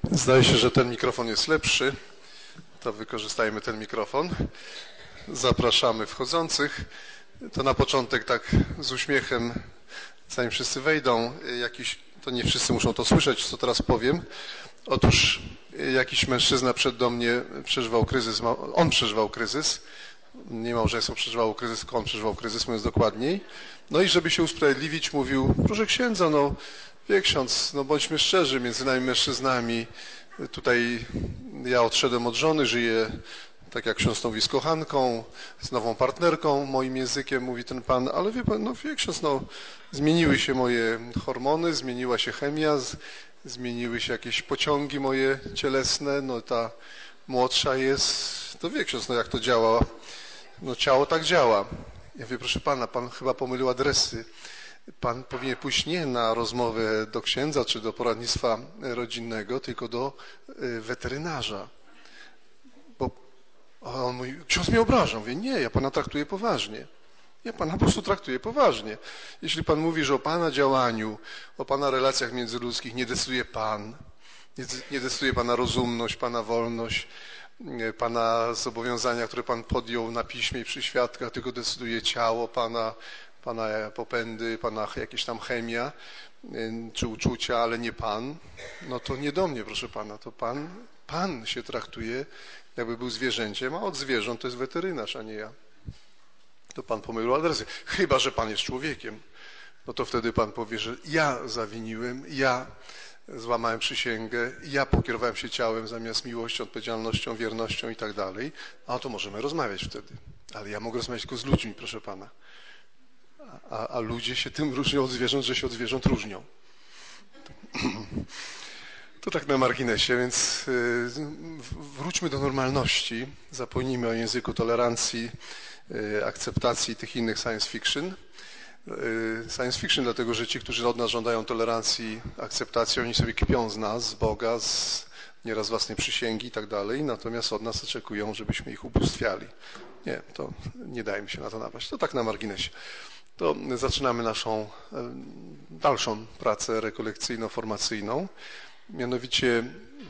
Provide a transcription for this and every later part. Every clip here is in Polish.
Zdaje się, że ten mikrofon jest lepszy, to wykorzystajmy ten mikrofon. Zapraszamy wchodzących. To na początek tak z uśmiechem, zanim wszyscy wejdą, to nie wszyscy muszą to słyszeć, co teraz powiem. Otóż jakiś mężczyzna do mnie przeżywał kryzys, on przeżywał kryzys, nie małżeństwo przeżywało kryzys, tylko on przeżywał kryzys, mówiąc dokładniej. No i żeby się usprawiedliwić, mówił, proszę księdza, wie ksiądz, bądźmy szczerzy, między nami mężczyznami, tutaj ja odszedłem od żony, żyję, tak jak ksiądz mówi, z kochanką, z nową partnerką, moim językiem mówi ten pan, ale wie pan, wie ksiądz, zmieniły się moje hormony, zmieniła się chemia, zmieniły się jakieś pociągi moje cielesne, ta młodsza jest, to wie ksiądz, jak to działa, ciało tak działa. Ja mówię, proszę pana, pan chyba pomylił adresy. Pan powinien pójść nie na rozmowę do księdza czy do poradnictwa rodzinnego, tylko do weterynarza. A on mówi, ksiądz mnie obraża. Mówię, nie, ja pana traktuję poważnie. Ja pana po prostu traktuję poważnie. Jeśli pan mówi, że o pana działaniu, o pana relacjach międzyludzkich nie decyduje pan, nie decyduje pana rozumność, pana wolność, pana zobowiązania, które pan podjął na piśmie i przy świadkach, tylko decyduje ciało pana popędy, pana jakieś tam chemia czy uczucia, ale nie pan, to nie do mnie, proszę pana, to pan się traktuje, jakby był zwierzęciem, a od zwierząt to jest weterynarz, a nie ja. To pan pomylił adresy. Chyba że pan jest człowiekiem, to wtedy pan powie, że ja zawiniłem, ja złamałem przysięgę, ja pokierowałem się ciałem zamiast miłością, odpowiedzialnością, wiernością i tak dalej, a to możemy rozmawiać wtedy. Ale ja mogę rozmawiać tylko z ludźmi, proszę pana. A ludzie się tym różnią od zwierząt, że się od zwierząt różnią. To tak na marginesie, więc wróćmy do normalności, zapomnijmy o języku tolerancji, akceptacji tych innych science fiction. Science fiction dlatego, że ci, którzy od nas żądają tolerancji, akceptacji, oni sobie kpią z nas, z Boga, nieraz własnej przysięgi i tak dalej, natomiast od nas oczekują, żebyśmy ich ubóstwiali. Nie, to nie dajmy się na to napaść. To tak na marginesie. To zaczynamy naszą dalszą pracę rekolekcyjno-formacyjną. Mianowicie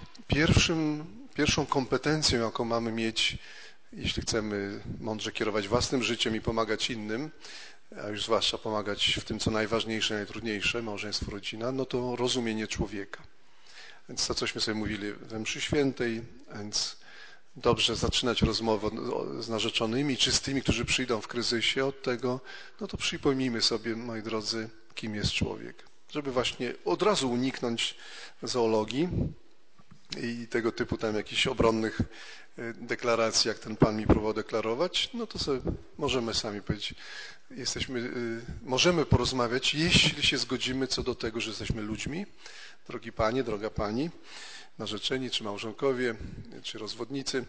pierwszą kompetencją, jaką mamy mieć, jeśli chcemy mądrze kierować własnym życiem i pomagać innym, a już zwłaszcza pomagać w tym, co najważniejsze, najtrudniejsze, małżeństwo, rodzina, to rozumienie człowieka. Więc to, cośmy sobie mówili we mszy świętej, więc dobrze zaczynać rozmowę z narzeczonymi, czy z tymi, którzy przyjdą w kryzysie od tego, to przypomnijmy sobie, moi drodzy, kim jest człowiek. Żeby właśnie od razu uniknąć zoologii i tego typu tam jakichś obronnych deklaracji, jak ten pan mi próbował deklarować, to sobie możemy sami powiedzieć, możemy porozmawiać, jeśli się zgodzimy co do tego, że jesteśmy ludźmi, drogi panie, droga pani, narzeczeni, czy małżonkowie, czy rozwodnicy,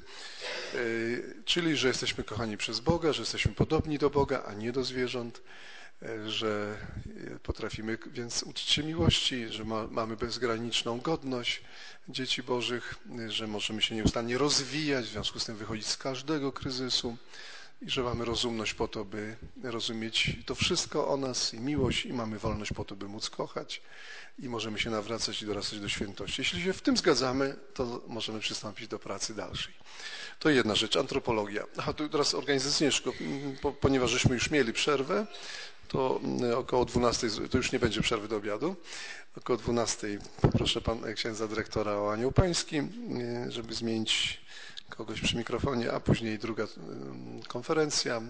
czyli, że jesteśmy kochani przez Boga, że jesteśmy podobni do Boga, a nie do zwierząt, że potrafimy więc uczyć się miłości, że mamy bezgraniczną godność dzieci Bożych, że możemy się nieustannie rozwijać, w związku z tym wychodzić z każdego kryzysu i że mamy rozumność po to, by rozumieć to wszystko o nas i miłość i mamy wolność po to, by móc kochać i możemy się nawracać i dorastać do świętości. Jeśli się w tym zgadzamy, to możemy przystąpić do pracy dalszej. To jedna rzecz, antropologia. To teraz organizacyjnie, ponieważ żeśmy już mieli przerwę, to około 12, to już nie będzie przerwy do obiadu, około 12 poproszę księdza dyrektora o anioł pański, żeby zmienić kogoś przy mikrofonie, a później druga konferencja,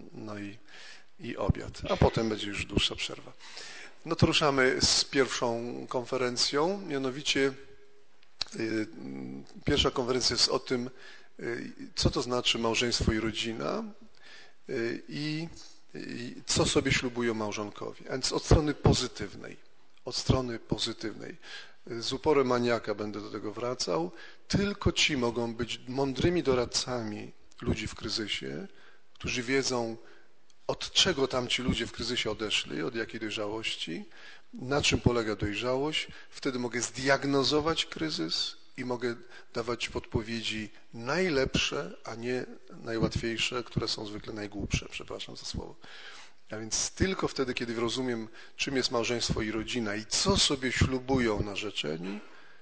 i obiad, a potem będzie już dłuższa przerwa. To ruszamy z pierwszą konferencją, mianowicie pierwsza konferencja jest o tym, co to znaczy małżeństwo i rodzina i co sobie ślubują małżonkowie, a więc od strony pozytywnej. Z uporem maniaka będę do tego wracał. Tylko ci mogą być mądrymi doradcami ludzi w kryzysie, którzy wiedzą, od czego tamci ludzie w kryzysie odeszli, od jakiej dojrzałości, na czym polega dojrzałość. Wtedy mogę zdiagnozować kryzys i mogę dawać podpowiedzi najlepsze, a nie najłatwiejsze, które są zwykle najgłupsze, przepraszam za słowo. A więc tylko wtedy, kiedy rozumiem, czym jest małżeństwo i rodzina i co sobie ślubują narzeczeni,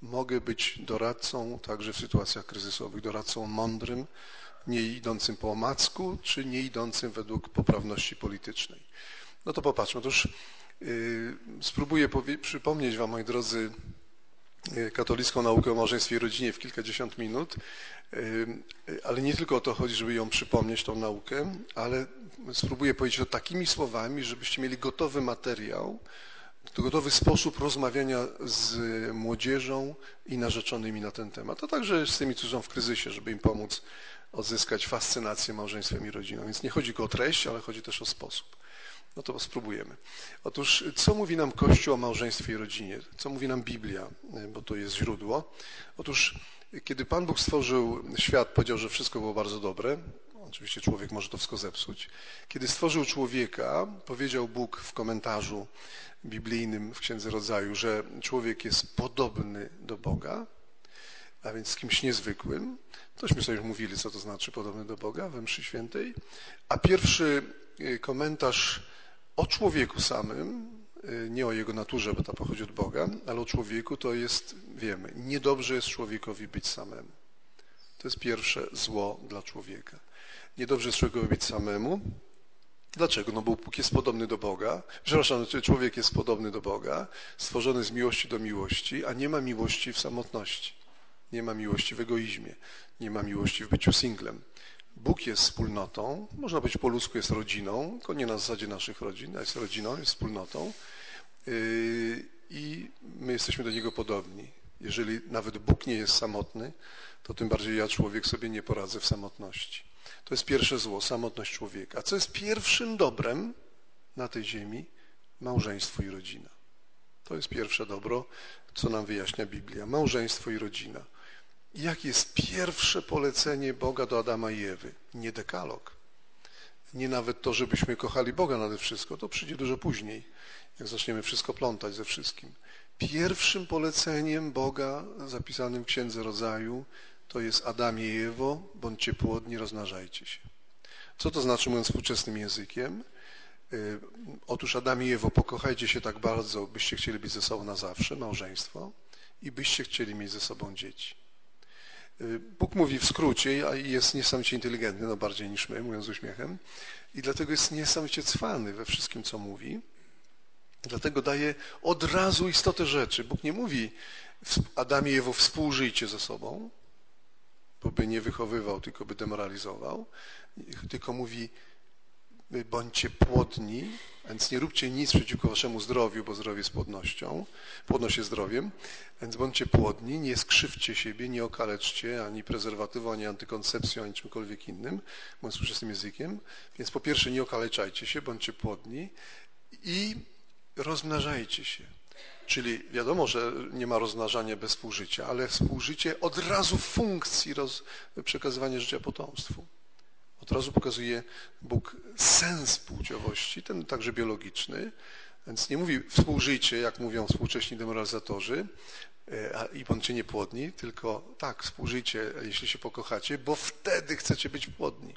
mogę być doradcą także w sytuacjach kryzysowych, doradcą mądrym, nie idącym po omacku, czy nie idącym według poprawności politycznej. No to popatrzmy. Otóż spróbuję przypomnieć wam, moi drodzy, katolicką naukę o małżeństwie i rodzinie w kilkadziesiąt minut, ale nie tylko o to chodzi, żeby ją przypomnieć, tą naukę, ale spróbuję powiedzieć to takimi słowami, żebyście mieli gotowy materiał, gotowy sposób rozmawiania z młodzieżą i narzeczonymi na ten temat, a także z tymi, którzy są w kryzysie, żeby im pomóc odzyskać fascynację małżeństwem i rodziną. Więc nie chodzi tylko o treść, ale chodzi też o sposób. No to spróbujemy. Otóż, co mówi nam Kościół o małżeństwie i rodzinie? Co mówi nam Biblia, bo to jest źródło? Otóż, kiedy Pan Bóg stworzył świat, powiedział, że wszystko było bardzo dobre. Oczywiście człowiek może to wszystko zepsuć. Kiedy stworzył człowieka, powiedział Bóg w komentarzu biblijnym w Księdze Rodzaju, że człowiek jest podobny do Boga, a więc kimś niezwykłym. Tośmy sobie już mówili, co to znaczy podobny do Boga we mszy świętej. A pierwszy komentarz o człowieku samym, nie o jego naturze, bo ta pochodzi od Boga, ale o człowieku to jest, wiemy, niedobrze jest człowiekowi być samemu. To jest pierwsze zło dla człowieka. Niedobrze jest człowiekowi być samemu. Dlaczego? No bo Bóg jest podobny do Boga. Przepraszam, człowiek jest podobny do Boga, stworzony z miłości do miłości, a nie ma miłości w samotności. Nie ma miłości w egoizmie. Nie ma miłości w byciu singlem. Bóg jest wspólnotą, można powiedzieć po ludzku jest rodziną, tylko nie na zasadzie naszych rodzin, a jest rodziną, jest wspólnotą i my jesteśmy do Niego podobni. Jeżeli nawet Bóg nie jest samotny, to tym bardziej ja, człowiek, sobie nie poradzę w samotności. To jest pierwsze zło, samotność człowieka. A co jest pierwszym dobrem na tej ziemi? Małżeństwo i rodzina. To jest pierwsze dobro, co nam wyjaśnia Biblia. Małżeństwo i rodzina. Jakie jest pierwsze polecenie Boga do Adama i Ewy? Nie dekalog. Nie nawet to, żebyśmy kochali Boga nade wszystko. To przyjdzie dużo później, jak zaczniemy wszystko plątać ze wszystkim. Pierwszym poleceniem Boga zapisanym w Księdze Rodzaju to jest Adamie i Ewo, bądźcie płodni, rozmnażajcie się. Co to znaczy, mówiąc współczesnym językiem? Otóż Adamie i Ewo, pokochajcie się tak bardzo, byście chcieli być ze sobą na zawsze, małżeństwo, i byście chcieli mieć ze sobą dzieci. Bóg mówi w skrócie, a jest niesamowicie inteligentny, no bardziej niż my, mówiąc z uśmiechem, i dlatego jest niesamowicie cwany we wszystkim, co mówi. Dlatego daje od razu istotę rzeczy. Bóg nie mówi Adamie i Ewo, współżyjcie ze sobą, bo by nie wychowywał, tylko by demoralizował, tylko mówi bądźcie płodni, więc nie róbcie nic przeciwko waszemu zdrowiu, bo zdrowie jest płodnością, płodność jest zdrowiem, więc bądźcie płodni, nie skrzywdźcie siebie, nie okaleczcie ani prezerwatywą, ani antykoncepcją, ani czymkolwiek innym, mówiąc współczesnym językiem. Więc po pierwsze nie okaleczajcie się, bądźcie płodni i rozmnażajcie się. Czyli wiadomo, że nie ma rozmnażania bez współżycia, ale współżycie od razu w funkcji przekazywania życia potomstwu. Od razu pokazuje Bóg sens płciowości, ten także biologiczny, więc nie mówi współżyjcie, jak mówią współcześni demoralizatorzy i bądźcie niepłodni, tylko tak, współżyjcie, jeśli się pokochacie, bo wtedy chcecie być płodni,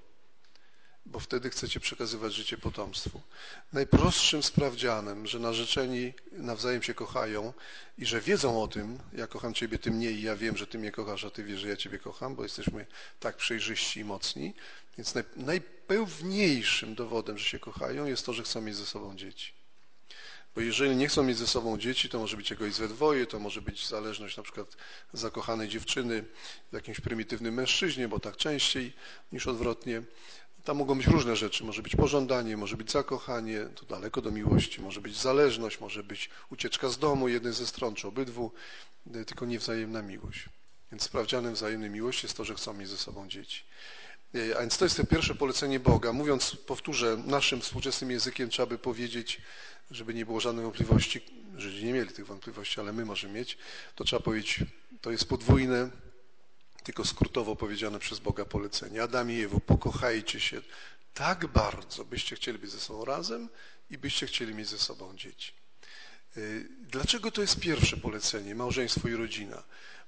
bo wtedy chcecie przekazywać życie potomstwu. Najprostszym sprawdzianem, że narzeczeni nawzajem się kochają i że wiedzą o tym, ja kocham Ciebie, Ty mnie i ja wiem, że Ty mnie kochasz, a Ty wiesz, że ja Ciebie kocham, bo jesteśmy tak przejrzyści i mocni. Więc najpełniejszym dowodem, że się kochają, jest to, że chcą mieć ze sobą dzieci. Bo jeżeli nie chcą mieć ze sobą dzieci, to może być egoizm we dwoje, to może być zależność na przykład zakochanej dziewczyny w jakimś prymitywnym mężczyźnie, bo tak częściej niż odwrotnie. Tam mogą być różne rzeczy, może być pożądanie, może być zakochanie, to daleko do miłości, może być zależność, może być ucieczka z domu jednej ze stron, czy obydwu, tylko nie wzajemna miłość. Więc sprawdzianem wzajemnej miłości jest to, że chcą mieć ze sobą dzieci. A więc to jest to pierwsze polecenie Boga. Mówiąc, powtórzę, naszym współczesnym językiem trzeba by powiedzieć, żeby nie było żadnych wątpliwości, Żydzi nie mieli tych wątpliwości, ale my możemy mieć, to trzeba powiedzieć, to jest podwójne, tylko skrótowo powiedziane przez Boga polecenie. Adam i Ewo, pokochajcie się tak bardzo, byście chcieli być ze sobą razem i byście chcieli mieć ze sobą dzieci. Dlaczego to jest pierwsze polecenie, małżeństwo i rodzina?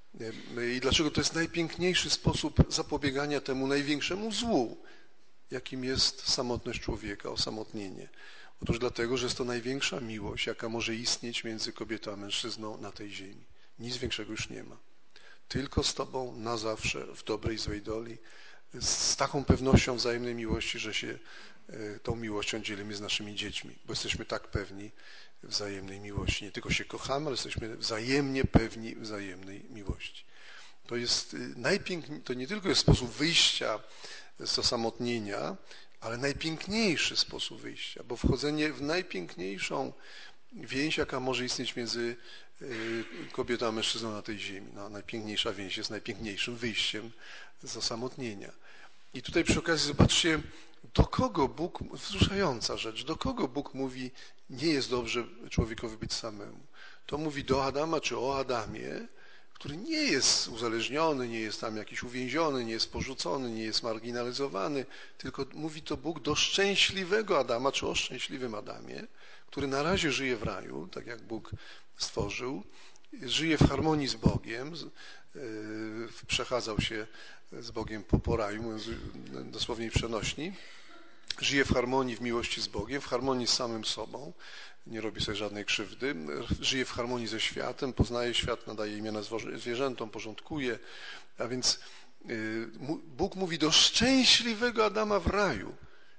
I dlaczego to jest najpiękniejszy sposób zapobiegania temu największemu złu, jakim jest samotność człowieka, osamotnienie? Otóż dlatego, że jest to największa miłość, jaka może istnieć między kobietą a mężczyzną na tej ziemi. Nic większego już nie ma. Tylko z Tobą na zawsze, w dobrej i złej doli, z taką pewnością wzajemnej miłości, że się tą miłością dzielimy z naszymi dziećmi, bo jesteśmy tak pewni wzajemnej miłości. Nie tylko się kochamy, ale jesteśmy wzajemnie pewni wzajemnej miłości. To jest to nie tylko jest sposób wyjścia z osamotnienia, ale najpiękniejszy sposób wyjścia, bo wchodzenie w najpiękniejszą więź, jaka może istnieć między kobietą a mężczyzną na tej ziemi. No, najpiękniejsza więź jest najpiękniejszym wyjściem z osamotnienia. I tutaj przy okazji zobaczcie, do kogo Bóg, wzruszająca rzecz, do kogo Bóg mówi, nie jest dobrze człowiekowi być samemu. To mówi do Adama czy o Adamie, który nie jest uzależniony, nie jest tam jakiś uwięziony, nie jest porzucony, nie jest marginalizowany, tylko mówi to Bóg do szczęśliwego Adama, czy o szczęśliwym Adamie, który na razie żyje w raju, tak jak Bóg stworzył, żyje w harmonii z Bogiem, przechadzał się z Bogiem po raju, mówiąc dosłownie i przenośni, żyje w harmonii, w miłości z Bogiem, w harmonii z samym sobą, nie robi sobie żadnej krzywdy, żyje w harmonii ze światem, poznaje świat, nadaje imiona zwierzętom, porządkuje, a więc Bóg mówi do szczęśliwego Adama w raju.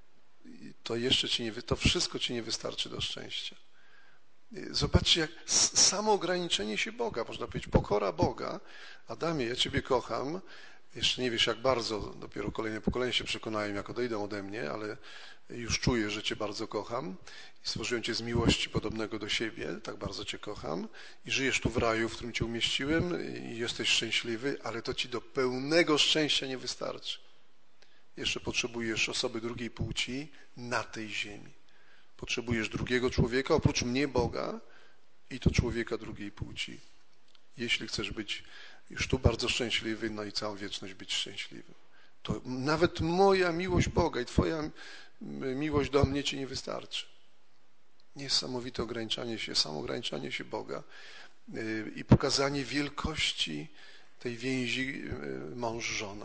To wszystko ci nie wystarczy do szczęścia. Zobaczcie, jak samo ograniczenie się Boga, można powiedzieć, pokora Boga. Adamie, ja Ciebie kocham, jeszcze nie wiesz jak bardzo, dopiero kolejne pokolenia się przekonają, jak odejdą ode mnie, ale już czuję, że Cię bardzo kocham i stworzyłem Cię z miłości podobnego do siebie, tak bardzo Cię kocham i żyjesz tu w raju, w którym Cię umieściłem i jesteś szczęśliwy, ale to Ci do pełnego szczęścia nie wystarczy. Jeszcze potrzebujesz osoby drugiej płci na tej ziemi. Potrzebujesz drugiego człowieka, oprócz mnie Boga i to człowieka drugiej płci. Jeśli chcesz być już tu bardzo szczęśliwy, no i całą wieczność być szczęśliwym. To nawet moja miłość Boga i Twoja miłość do mnie Ci nie wystarczy. Niesamowite samo ograniczanie się Boga i pokazanie wielkości tej więzi mąż-żona.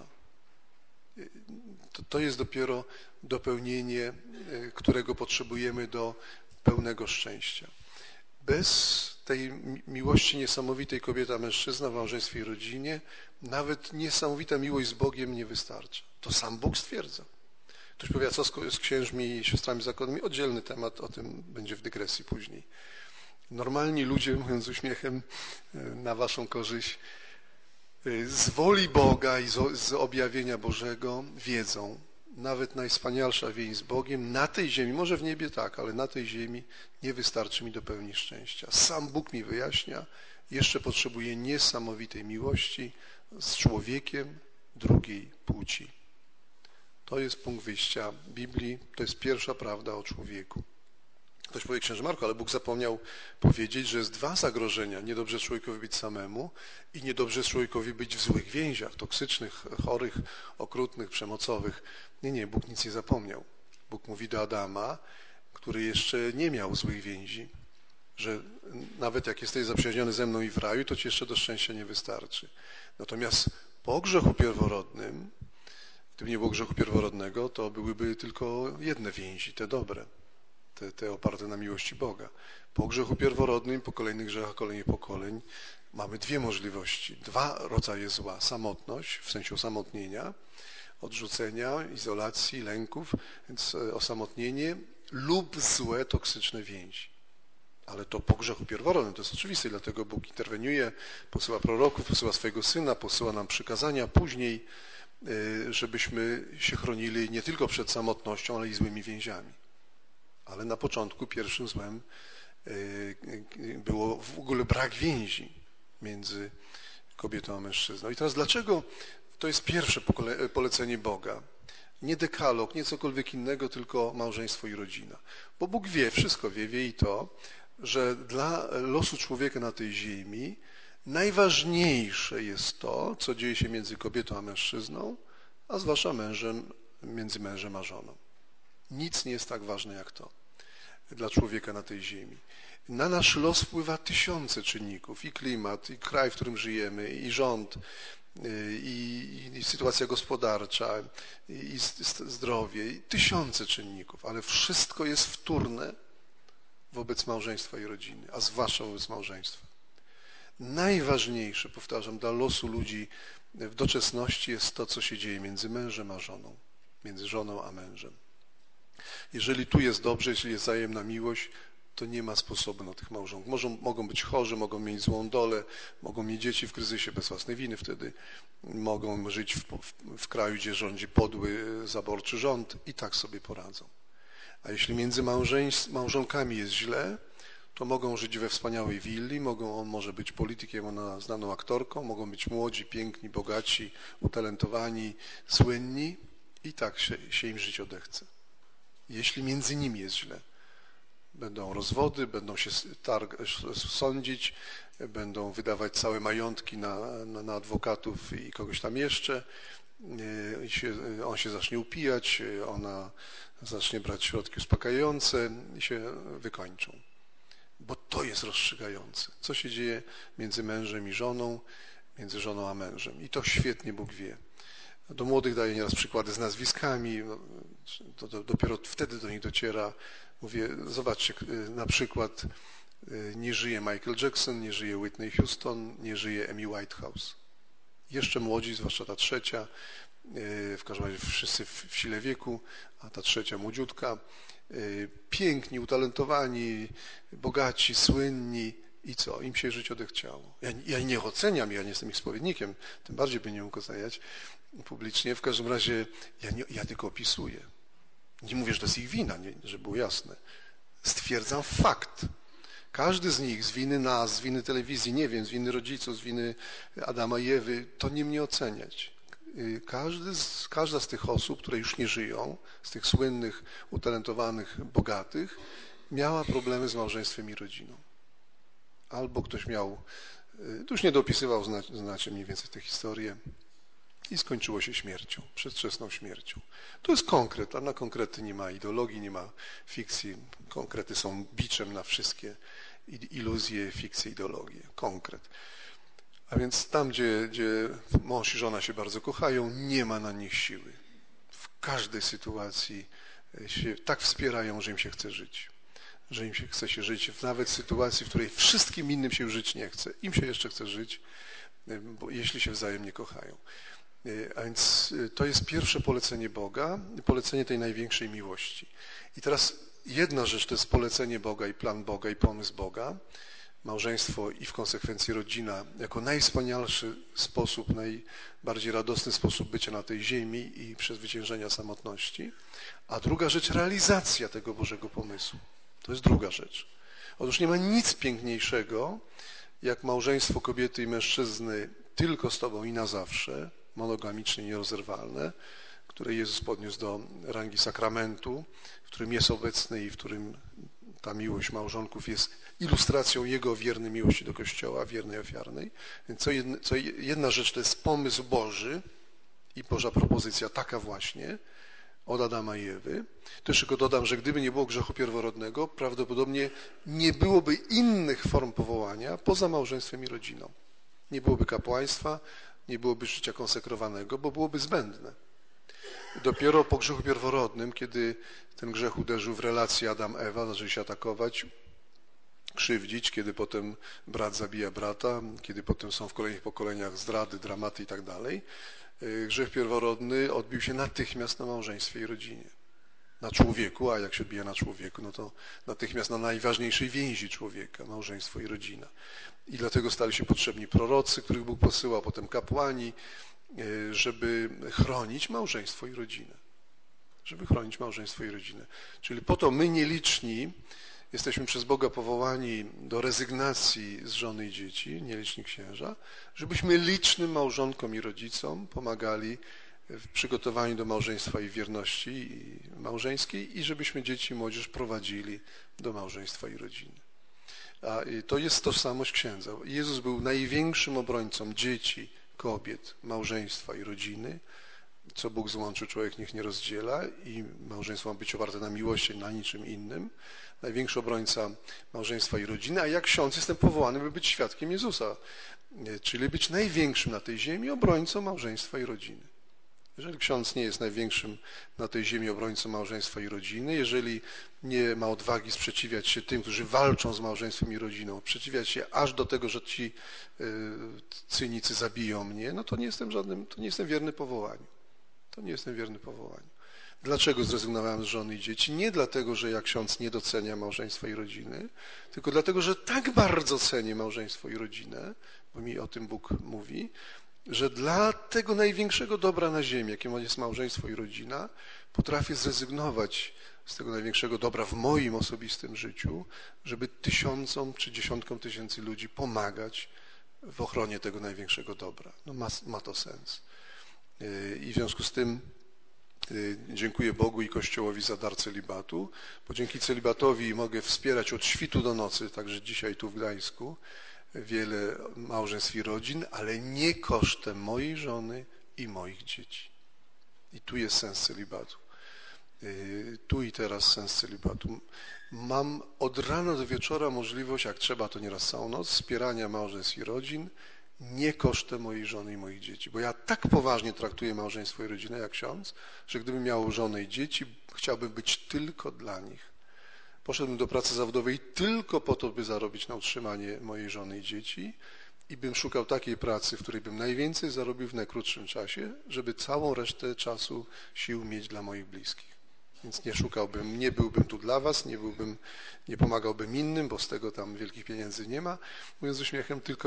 To jest dopiero dopełnienie, którego potrzebujemy do pełnego szczęścia. Bez tej miłości niesamowitej kobieta-mężczyzna w małżeństwie i rodzinie, nawet niesamowita miłość z Bogiem nie wystarcza. To sam Bóg stwierdza. Ktoś powie, co z księżmi i siostrami zakonnymi? Oddzielny temat, o tym będzie w dygresji później. Normalni ludzie, mówiąc z uśmiechem na waszą korzyść, z woli Boga i z objawienia Bożego wiedzą, nawet najwspanialsza więź z Bogiem na tej ziemi, może w niebie tak, ale na tej ziemi nie wystarczy mi do pełni szczęścia. Sam Bóg mi wyjaśnia, jeszcze potrzebuję niesamowitej miłości z człowiekiem drugiej płci. To jest punkt wyjścia Biblii, to jest pierwsza prawda o człowieku. Ktoś powie, księże Marku, ale Bóg zapomniał powiedzieć, że jest dwa zagrożenia. Niedobrze człowiekowi być samemu i niedobrze człowiekowi być w złych więziach, toksycznych, chorych, okrutnych, przemocowych. Nie, Bóg nic nie zapomniał. Bóg mówi do Adama, który jeszcze nie miał złych więzi, że nawet jak jesteś zaprzyjaźniony ze mną i w raju, to ci jeszcze do szczęścia nie wystarczy. Natomiast po grzechu pierworodnym, gdyby nie było grzechu pierworodnego, to byłyby tylko jedne więzi, te dobre. Te oparte na miłości Boga. Po grzechu pierworodnym, po kolejnych grzechach, kolejnych pokoleń mamy dwie możliwości, dwa rodzaje zła. Samotność, w sensie osamotnienia, odrzucenia, izolacji, lęków, więc osamotnienie lub złe, toksyczne więzi. Ale to po grzechu pierworodnym, to jest oczywiste, dlatego Bóg interweniuje, posyła proroków, posyła swojego Syna, posyła nam przykazania później, żebyśmy się chronili nie tylko przed samotnością, ale i złymi więziami. Ale na początku pierwszym złem było w ogóle brak więzi między kobietą a mężczyzną. I teraz dlaczego to jest pierwsze polecenie Boga? Nie dekalog, nie cokolwiek innego, tylko małżeństwo i rodzina. Bo Bóg wie, wszystko wie i to, że dla losu człowieka na tej ziemi najważniejsze jest to, co dzieje się między kobietą a mężczyzną, a zwłaszcza między mężem a żoną. Nic nie jest tak ważne jak to dla człowieka na tej ziemi. Na nasz los wpływa tysiące czynników, i klimat, i kraj, w którym żyjemy, i rząd, i sytuacja gospodarcza, i zdrowie, i tysiące czynników, ale wszystko jest wtórne wobec małżeństwa i rodziny, a zwłaszcza wobec małżeństwa. Najważniejsze, powtarzam, dla losu ludzi w doczesności jest to, co się dzieje między mężem a żoną, między żoną a mężem. Jeżeli tu jest dobrze, jeśli jest wzajemna miłość, to nie ma sposobu na tych małżonków. Mogą być chorzy, mogą mieć złą dolę, mogą mieć dzieci w kryzysie bez własnej winy wtedy, mogą żyć w kraju, gdzie rządzi podły, zaborczy rząd i tak sobie poradzą. A jeśli między małżonkami jest źle, to mogą żyć we wspaniałej willi, on może być politykiem, ona znaną aktorką, mogą być młodzi, piękni, bogaci, utalentowani, słynni i tak się im żyć odechce. Jeśli między nimi jest źle, będą rozwody, będą się sądzić, będą wydawać całe majątki na adwokatów i kogoś tam jeszcze, on się zacznie upijać, ona zacznie brać środki uspokajające i się wykończą. Bo to jest rozstrzygające. Co się dzieje między mężem i żoną, między żoną a mężem. I to świetnie Bóg wie. Do młodych daję nieraz przykłady z nazwiskami, dopiero wtedy do nich dociera. Mówię, zobaczcie, na przykład nie żyje Michael Jackson, nie żyje Whitney Houston, nie żyje Amy Whitehouse. Jeszcze młodzi, zwłaszcza ta trzecia, w każdym razie wszyscy w sile wieku, a ta trzecia młodziutka, piękni, utalentowani, bogaci, słynni i co? Im się żyć odechciało. Ja nie oceniam, ja nie jestem ich spowiednikiem, tym bardziej by nie mógł oceniać publicznie. W każdym razie ja tylko opisuję. Nie mówię, że to jest ich wina, żeby było jasne. Stwierdzam fakt. Każdy z nich z winy nas, z winy telewizji, nie wiem, z winy rodziców, z winy Adama i Ewy, to nie mnie oceniać. Każda z tych osób, które już nie żyją, z tych słynnych, utalentowanych, bogatych, miała problemy z małżeństwem i rodziną. Albo ktoś miał, tu już nie dopisywał, znacie mniej więcej tę historię, i skończyło się śmiercią, przedwczesną śmiercią. To jest konkret, a na konkrety nie ma ideologii, nie ma fikcji. Konkrety są biczem na wszystkie iluzje, fikcje, ideologie. Konkret. A więc tam, gdzie mąż i żona się bardzo kochają, nie ma na nich siły. W każdej sytuacji się tak wspierają, że im się chce żyć. Że im się chce się żyć, nawet w sytuacji, w której wszystkim innym się już żyć nie chce. Im się jeszcze chce żyć, bo jeśli się wzajemnie kochają. A więc to jest pierwsze polecenie Boga, polecenie tej największej miłości. I teraz jedna rzecz to jest polecenie Boga i plan Boga i pomysł Boga, małżeństwo i w konsekwencji rodzina jako najwspanialszy sposób, najbardziej radosny sposób bycia na tej ziemi i przezwyciężenia samotności. A druga rzecz, realizacja tego Bożego pomysłu. To jest druga rzecz. Otóż nie ma nic piękniejszego, jak małżeństwo kobiety i mężczyzny tylko z Tobą i na zawsze, monogamicznie nierozerwalne, które Jezus podniósł do rangi sakramentu, w którym jest obecny i w którym ta miłość małżonków jest ilustracją Jego wiernej miłości do Kościoła, wiernej, ofiarnej. Więc jedna rzecz to jest pomysł Boży i Boża propozycja, taka właśnie, od Adama i Ewy. Też tylko dodam, że gdyby nie było grzechu pierworodnego, prawdopodobnie nie byłoby innych form powołania poza małżeństwem i rodziną. Nie byłoby kapłaństwa, nie byłoby życia konsekrowanego, bo byłoby zbędne. Dopiero po grzechu pierworodnym, kiedy ten grzech uderzył w relację Adam-Ewa, zaczęli się atakować, krzywdzić, kiedy potem brat zabija brata, kiedy potem są w kolejnych pokoleniach zdrady, dramaty i tak dalej, grzech pierworodny odbił się natychmiast na małżeństwie i rodzinie. Na człowieku, a jak się odbija na człowieku, no to natychmiast na najważniejszej więzi człowieka, małżeństwo i rodzina. I dlatego stali się potrzebni prorocy, których Bóg posyłał, potem kapłani, żeby chronić małżeństwo i rodzinę. Żeby chronić małżeństwo i rodzinę. Czyli po to my nieliczni jesteśmy przez Boga powołani do rezygnacji z żony i dzieci, nieliczni księża, żebyśmy licznym małżonkom i rodzicom pomagali w przygotowaniu do małżeństwa i wierności małżeńskiej i żebyśmy dzieci i młodzież prowadzili do małżeństwa i rodziny. A to jest tożsamość księdza. Jezus był największym obrońcą dzieci, kobiet, małżeństwa i rodziny. Co Bóg złączył, człowiek niech nie rozdziela i małżeństwo ma być oparte na miłości, na niczym innym. Największy obrońca małżeństwa i rodziny, a jak ksiądz jestem powołany, by być świadkiem Jezusa, czyli być największym na tej ziemi obrońcą małżeństwa i rodziny. Jeżeli ksiądz nie jest największym na tej ziemi obrońcą małżeństwa i rodziny, jeżeli nie ma odwagi sprzeciwiać się tym, którzy walczą z małżeństwem i rodziną, sprzeciwiać się aż do tego, że ci cynicy zabiją mnie, no to nie jestem wierny powołaniu. To nie jestem wierny powołaniu. Dlaczego zrezygnowałem z żony i dzieci? Nie dlatego, że ja ksiądz nie docenia małżeństwa i rodziny, tylko dlatego, że tak bardzo cenię małżeństwo i rodzinę, bo mi o tym Bóg mówi, że dla tego największego dobra na ziemi, jakim jest małżeństwo i rodzina, potrafię zrezygnować z tego największego dobra w moim osobistym życiu, żeby tysiącom czy dziesiątkom tysięcy ludzi pomagać w ochronie tego największego dobra. No ma to sens. I w związku z tym dziękuję Bogu i Kościołowi za dar celibatu, bo dzięki celibatowi mogę wspierać od świtu do nocy, także dzisiaj tu w Gdańsku, wiele małżeństw i rodzin, ale nie kosztem mojej żony i moich dzieci. I tu jest sens celibatu. Tu i teraz sens celibatu. Mam od rana do wieczora możliwość, jak trzeba, to nieraz całą noc, wspierania małżeństw i rodzin, nie kosztem mojej żony i moich dzieci. Bo ja tak poważnie traktuję małżeństwo i rodzinę jak ksiądz, że gdybym miał żonę i dzieci, chciałbym być tylko dla nich. Poszedłbym do pracy zawodowej tylko po to, by zarobić na utrzymanie mojej żony i dzieci i bym szukał takiej pracy, w której bym najwięcej zarobił w najkrótszym czasie, żeby całą resztę czasu, sił mieć dla moich bliskich. Więc nie byłbym tu dla was, nie pomagałbym innym, bo z tego tam wielkich pieniędzy nie ma. Mówiąc z uśmiechem, tylko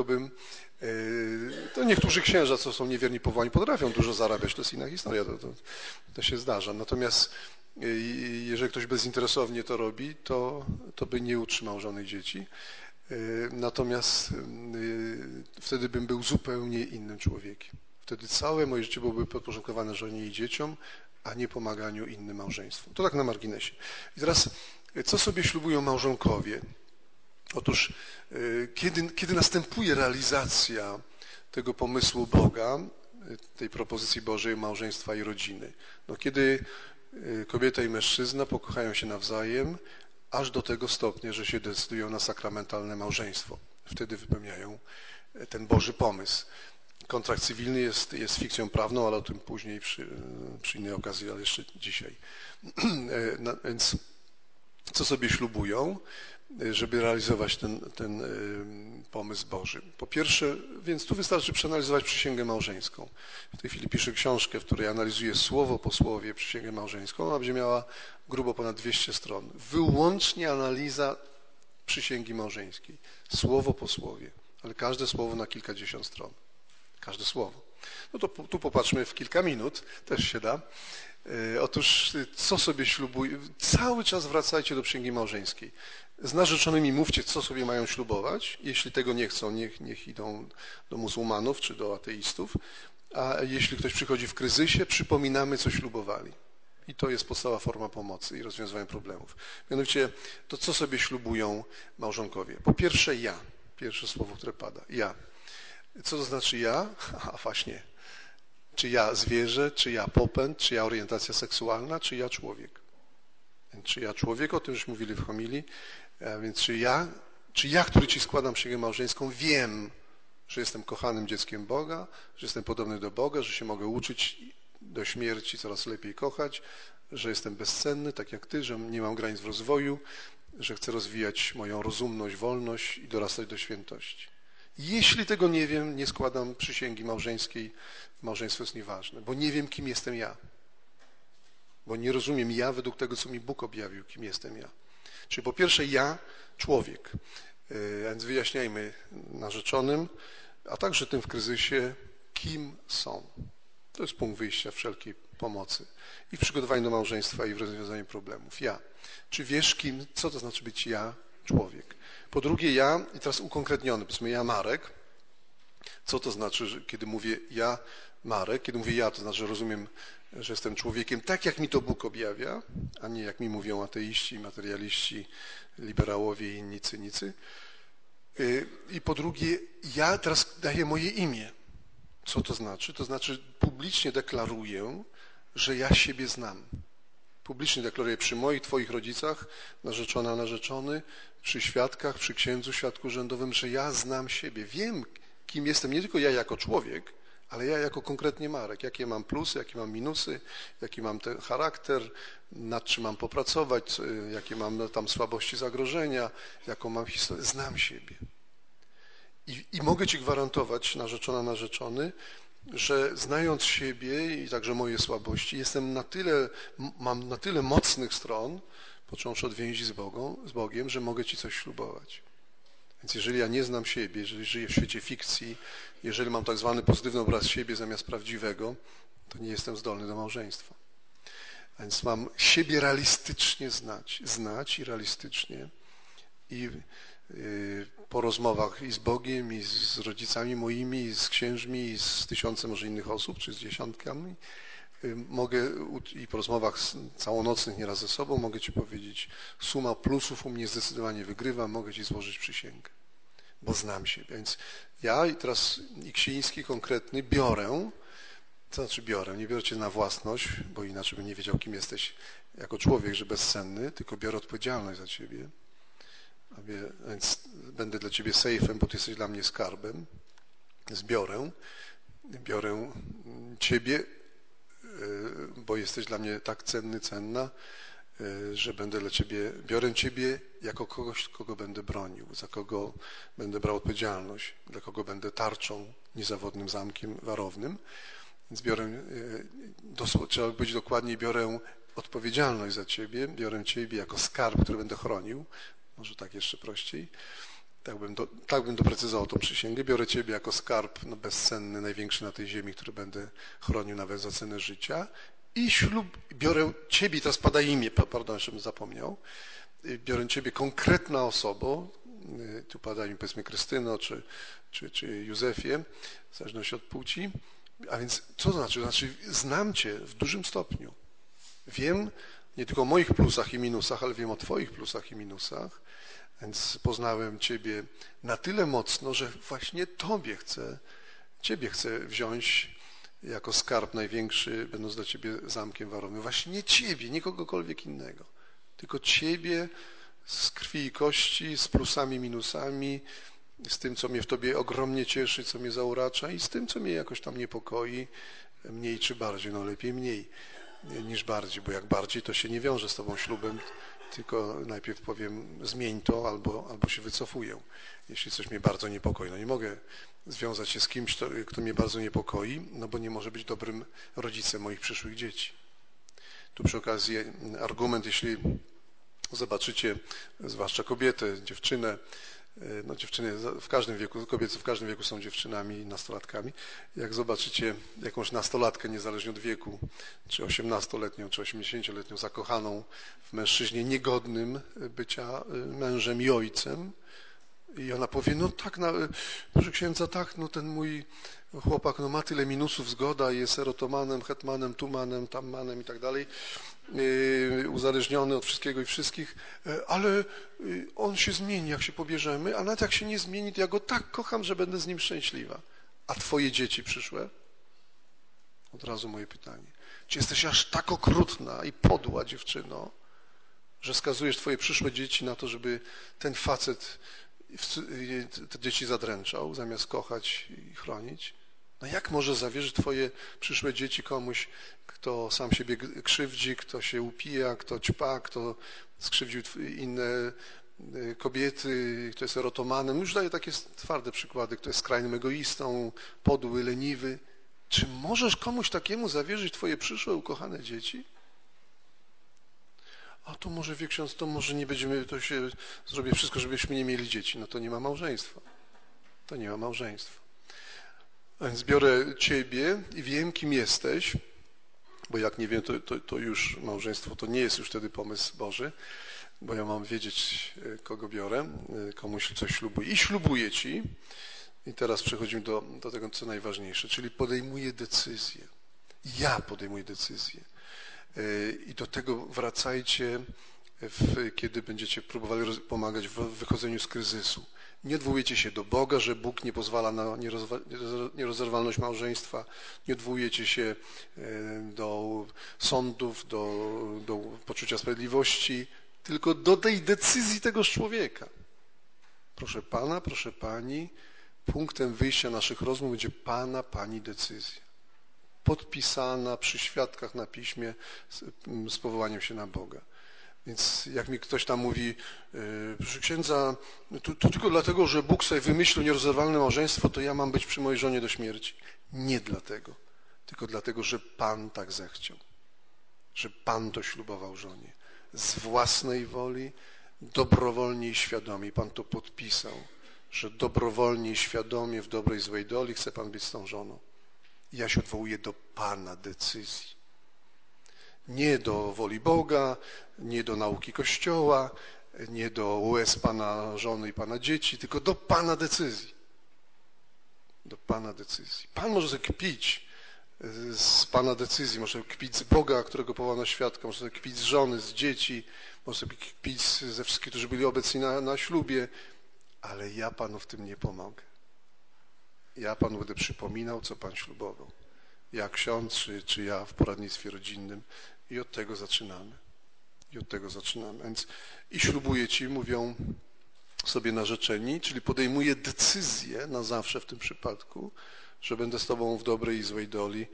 to niektórzy księża, co są niewierni powołani, potrafią dużo zarabiać, to jest inna historia, to się zdarza. Natomiast jeżeli ktoś bezinteresownie to robi, to by nie utrzymał żony i dzieci. Natomiast wtedy bym był zupełnie innym człowiekiem. Wtedy całe moje życie byłoby podporządkowane żonie i dzieciom, a nie pomaganiu innym małżeństwom. To tak na marginesie. I teraz, co sobie ślubują małżonkowie? Otóż, kiedy następuje realizacja tego pomysłu Boga, tej propozycji Bożej małżeństwa i rodziny? No, kiedy kobieta i mężczyzna pokochają się nawzajem, aż do tego stopnia, że się decydują na sakramentalne małżeństwo. Wtedy wypełniają ten Boży pomysł. Kontrakt cywilny jest fikcją prawną, ale o tym później przy innej okazji, ale jeszcze dzisiaj. Więc co sobie ślubują, żeby realizować ten pomysł Boży? Po pierwsze, więc tu wystarczy przeanalizować przysięgę małżeńską. W tej chwili piszę książkę, w której analizuję słowo po słowie przysięgę małżeńską. Ona będzie miała grubo ponad 200 stron. Wyłącznie analiza przysięgi małżeńskiej. Słowo po słowie, ale każde słowo na kilkadziesiąt stron. Każde słowo. No to tu popatrzmy w kilka minut, też się da. Otóż, co sobie ślubuje? Cały czas wracajcie do przysięgi małżeńskiej. Z narzeczonymi mówcie, co sobie mają ślubować. Jeśli tego nie chcą, niech idą do muzułmanów czy do ateistów. A jeśli ktoś przychodzi w kryzysie, przypominamy, co ślubowali. I to jest podstawowa forma pomocy i rozwiązywania problemów. Mianowicie, to co sobie ślubują małżonkowie? Po pierwsze, ja. Pierwsze słowo, które pada. Ja. Co to znaczy ja? A właśnie. Czy ja zwierzę, czy ja popęd, czy ja orientacja seksualna, czy ja człowiek? Czy ja człowiek, o tym już mówili w homilii, więc czy ja, który ci składam przysięgę małżeńską, wiem, że jestem kochanym dzieckiem Boga, że jestem podobny do Boga, że się mogę uczyć do śmierci coraz lepiej kochać, że jestem bezcenny, tak jak ty, że nie mam granic w rozwoju, że chcę rozwijać moją rozumność, wolność i dorastać do świętości. Jeśli tego nie wiem, nie składam przysięgi małżeńskiej, małżeństwo jest nieważne, bo nie wiem, kim jestem ja. Bo nie rozumiem ja według tego, co mi Bóg objawił, kim jestem ja. Czyli po pierwsze ja, człowiek. A więc wyjaśniajmy narzeczonym, a także tym w kryzysie, kim są. To jest punkt wyjścia wszelkiej pomocy i w przygotowaniu do małżeństwa i w rozwiązaniu problemów. Ja. Czy wiesz, co to znaczy być ja, człowiek? Po drugie ja, i teraz ukonkretniony, powiedzmy ja Marek. Co to znaczy, że kiedy mówię ja Marek, kiedy mówię ja, to znaczy, że rozumiem, że jestem człowiekiem tak, jak mi to Bóg objawia, a nie jak mi mówią ateiści, materialiści, liberałowie i inni cynicy. I po drugie, ja teraz daję moje imię. Co to znaczy? To znaczy publicznie deklaruję, że ja siebie znam. Publicznie deklaruję przy moich, twoich rodzicach, narzeczona, narzeczony, przy świadkach, przy księdzu, świadku urzędowym, że ja znam siebie. Wiem, kim jestem, nie tylko ja jako człowiek, Ale ja jako konkretnie Marek, jakie mam plusy, jakie mam minusy, jaki mam ten charakter, nad czym mam popracować, jakie mam tam słabości, zagrożenia, jaką mam historię, znam siebie. I mogę Ci gwarantować, narzeczona, narzeczony, że znając siebie i także moje słabości, mam na tyle mocnych stron, począwszy od więzi z Bogiem, że mogę Ci coś ślubować. Więc jeżeli ja nie znam siebie, jeżeli żyję w świecie fikcji, jeżeli mam tak zwany pozytywny obraz siebie zamiast prawdziwego, to nie jestem zdolny do małżeństwa. A więc mam siebie realistycznie znać i realistycznie i po rozmowach i z Bogiem, i z rodzicami moimi, i z księżmi, i z tysiącem może innych osób, czy z dziesiątkami, mogę i po rozmowach całonocnych nieraz ze sobą mogę Ci powiedzieć, suma plusów u mnie zdecydowanie wygrywa, mogę Ci złożyć przysięgę, bo znam siebie. Więc ja i teraz Iksiński konkretny biorę, to znaczy biorę, nie biorę Cię na własność, bo inaczej bym nie wiedział, kim jesteś jako człowiek, że bezcenny, tylko biorę odpowiedzialność za Ciebie, więc będę dla Ciebie sejfem, bo Ty jesteś dla mnie skarbem, biorę Ciebie, bo jesteś dla mnie tak cenny, cenna, że biorę Ciebie jako kogoś, kogo będę bronił, za kogo będę brał odpowiedzialność, dla kogo będę tarczą, niezawodnym zamkiem warownym. Więc trzeba być dokładniej, biorę odpowiedzialność za Ciebie, biorę Ciebie jako skarb, który będę chronił, może tak jeszcze prościej, tak bym doprecyzował tą przysięgę, biorę Ciebie jako skarb bezcenny, największy na tej ziemi, który będę chronił nawet za cenę życia i biorę Ciebie, teraz pada imię, pardon, żebym zapomniał, biorę Ciebie konkretna osoba, tu pada imię powiedzmy Krystyno czy Józefie, w zależności od płci, a więc co to znaczy? To znaczy znam Cię w dużym stopniu, wiem nie tylko o moich plusach i minusach, ale wiem o Twoich plusach i minusach, więc poznałem Ciebie na tyle mocno, że właśnie Ciebie chcę wziąć jako skarb największy, będąc dla Ciebie zamkiem warownym. Właśnie Ciebie, nie kogokolwiek innego, tylko Ciebie z krwi i kości, z plusami i minusami, z tym, co mnie w Tobie ogromnie cieszy, co mnie zauracza i z tym, co mnie jakoś tam niepokoi, mniej czy bardziej, no lepiej mniej niż bardziej, bo jak bardziej, to się nie wiąże z Tobą ślubem, tylko najpierw powiem zmień to albo się wycofuję, jeśli coś mnie bardzo niepokoi. No nie mogę związać się z kimś, kto mnie bardzo niepokoi, no bo nie może być dobrym rodzicem moich przyszłych dzieci. Tu przy okazji argument, jeśli zobaczycie, zwłaszcza kobietę, dziewczynę, no dziewczyny w każdym wieku, kobiety w każdym wieku są dziewczynami, nastolatkami. Jak zobaczycie jakąś nastolatkę, niezależnie od wieku, czy 18-letnią, czy 80-letnią, zakochaną w mężczyźnie niegodnym bycia mężem i ojcem, i ona powie, no tak, proszę księdza, tak, no ten mój chłopak no ma tyle minusów, zgoda, jest erotomanem, hetmanem, tumanem, tammanem i tak dalej, uzależniony od wszystkiego i wszystkich, ale on się zmieni, jak się pobierzemy, a nawet jak się nie zmieni, to ja go tak kocham, że będę z nim szczęśliwa. A Twoje dzieci przyszłe? Od razu moje pytanie. Czy jesteś aż tak okrutna i podła, dziewczyno, że skazujesz Twoje przyszłe dzieci na to, żeby ten facet te dzieci zadręczał, zamiast kochać i chronić? No jak może zawierzyć Twoje przyszłe dzieci komuś, kto sam siebie krzywdzi, kto się upija, kto ćpa, kto skrzywdził inne kobiety, kto jest erotomanem? Już daję takie twarde przykłady, kto jest skrajnym egoistą, podły, leniwy. Czy możesz komuś takiemu zawierzyć Twoje przyszłe, ukochane dzieci? A to może wie ksiądz, to może nie będziemy, to się zrobię wszystko, żebyśmy nie mieli dzieci. No to nie ma małżeństwa. To nie ma małżeństwa. A więc biorę Ciebie i wiem, kim jesteś, bo jak nie wiem, to już małżeństwo to nie jest już wtedy pomysł Boży, bo ja mam wiedzieć, kogo biorę, komuś coś ślubuję. I ślubuję Ci. I teraz przechodzimy do tego, co najważniejsze, czyli podejmuję decyzję. Ja podejmuję decyzję. I do tego wracajcie, kiedy będziecie próbowali pomagać w wychodzeniu z kryzysu. Nie odwołujecie się do Boga, że Bóg nie pozwala na nierozerwalność małżeństwa. Nie odwołujecie się do sądów, do poczucia sprawiedliwości, tylko do tej decyzji tegoż człowieka. Proszę Pana, proszę Pani, punktem wyjścia naszych rozmów będzie Pana, Pani decyzja. Podpisana przy świadkach na piśmie z powołaniem się na Boga. Więc jak mi ktoś tam mówi, proszę księdza, to tylko dlatego, że Bóg sobie wymyślił nierozerwalne małżeństwo, to ja mam być przy mojej żonie do śmierci. Nie dlatego, tylko dlatego, że Pan tak zechciał. Że Pan to ślubował żonie. Z własnej woli, dobrowolnie i świadomie. Pan to podpisał, że dobrowolnie i świadomie w dobrej i złej doli chce Pan być z tą żoną. Ja się odwołuję do Pana decyzji. Nie do woli Boga, nie do nauki Kościoła, nie do łez Pana żony i Pana dzieci, tylko do Pana decyzji. Do Pana decyzji. Pan może sobie kpić z Pana decyzji, może kpić z Boga, którego powołał na świadka, może sobie kpić z żony, z dzieci, może sobie kpić ze wszystkich, którzy byli obecni na ślubie, ale ja Panu w tym nie pomogę. Ja Panu będę przypominał, co Pan ślubował. Ja ksiądz, czy ja w poradnictwie rodzinnym. I od tego zaczynamy. Więc i ślubuję Ci, mówią sobie narzeczeni, czyli podejmuję decyzję na zawsze w tym przypadku, że będę z Tobą w dobrej i złej doli.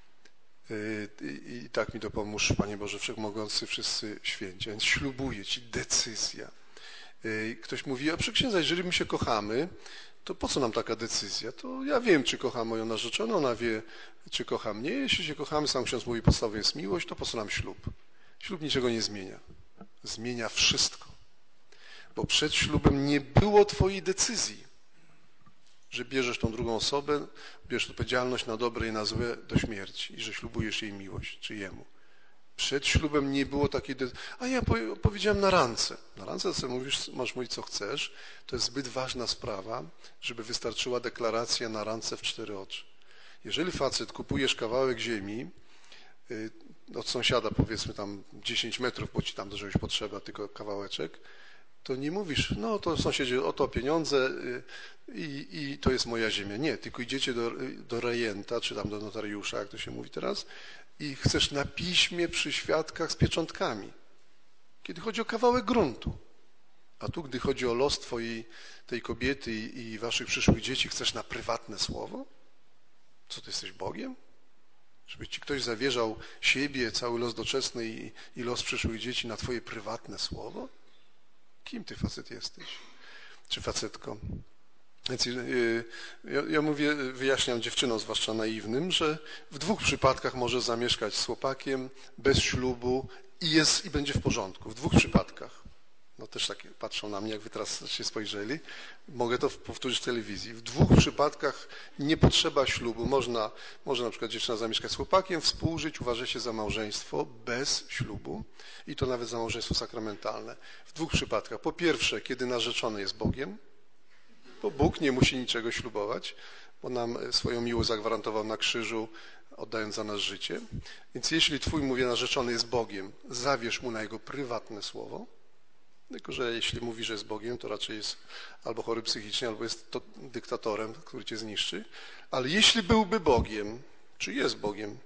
I tak mi dopomóż, Panie Boże Wszechmogący, wszyscy święci. Więc ślubuję Ci, decyzja. Ktoś mówi, a proszę księdza, jeżeli my się kochamy, to po co nam taka decyzja? To ja wiem, czy kocham moją narzeczoną, ona wie, czy kocha mnie. Jeśli się kochamy, sam ksiądz mówi, podstawą jest miłość, to po co nam ślub? Ślub niczego nie zmienia. Zmienia wszystko. Bo przed ślubem nie było Twojej decyzji, że bierzesz tą drugą osobę, bierzesz odpowiedzialność na dobre i na złe do śmierci i że ślubujesz jej miłość, czy jemu. Przed ślubem nie było takiej decyzji. A ja powiedziałem na randce. Na randce sobie mówisz, masz mówić co chcesz. To jest zbyt ważna sprawa, żeby wystarczyła deklaracja na randce w 4 oczy. Jeżeli facet kupujesz kawałek ziemi od sąsiada, powiedzmy tam 10 metrów, bo ci tam żebyś potrzeba tylko kawałeczek, to nie mówisz, no to sąsiedzie, oto pieniądze i to jest moja ziemia. Nie, tylko idziecie do rejenta, czy tam do notariusza, jak to się mówi teraz, i chcesz na piśmie przy świadkach z pieczątkami. Kiedy chodzi o kawałek gruntu. A tu, gdy chodzi o los tej kobiety i waszych przyszłych dzieci, chcesz na prywatne słowo? Co, ty jesteś Bogiem? Żeby ci ktoś zawierzał siebie, cały los doczesny i los przyszłych dzieci na twoje prywatne słowo? Kim ty, facet, jesteś? Czy facetko? Więc ja mówię, wyjaśniam dziewczynom, zwłaszcza naiwnym, że w 2 przypadkach może zamieszkać z chłopakiem, bez ślubu i będzie w porządku. W 2 przypadkach. No też tak patrzą na mnie, jak wy teraz się spojrzeli. Mogę to powtórzyć w telewizji. W 2 przypadkach nie potrzeba ślubu. Może na przykład dziewczyna zamieszkać z chłopakiem, współżyć, uważać się za małżeństwo bez ślubu i to nawet za małżeństwo sakramentalne. W 2 przypadkach. Po pierwsze, kiedy narzeczony jest Bogiem, bo Bóg nie musi niczego ślubować, bo nam swoją miłość zagwarantował na krzyżu, oddając za nas życie. Więc jeśli twój, mówię, narzeczony jest Bogiem, zawierz mu na jego prywatne słowo, tylko że jeśli mówi, że jest Bogiem, to raczej jest albo chory psychicznie, albo jest to dyktatorem, który cię zniszczy. Ale jeśli byłby Bogiem, czy jest Bogiem,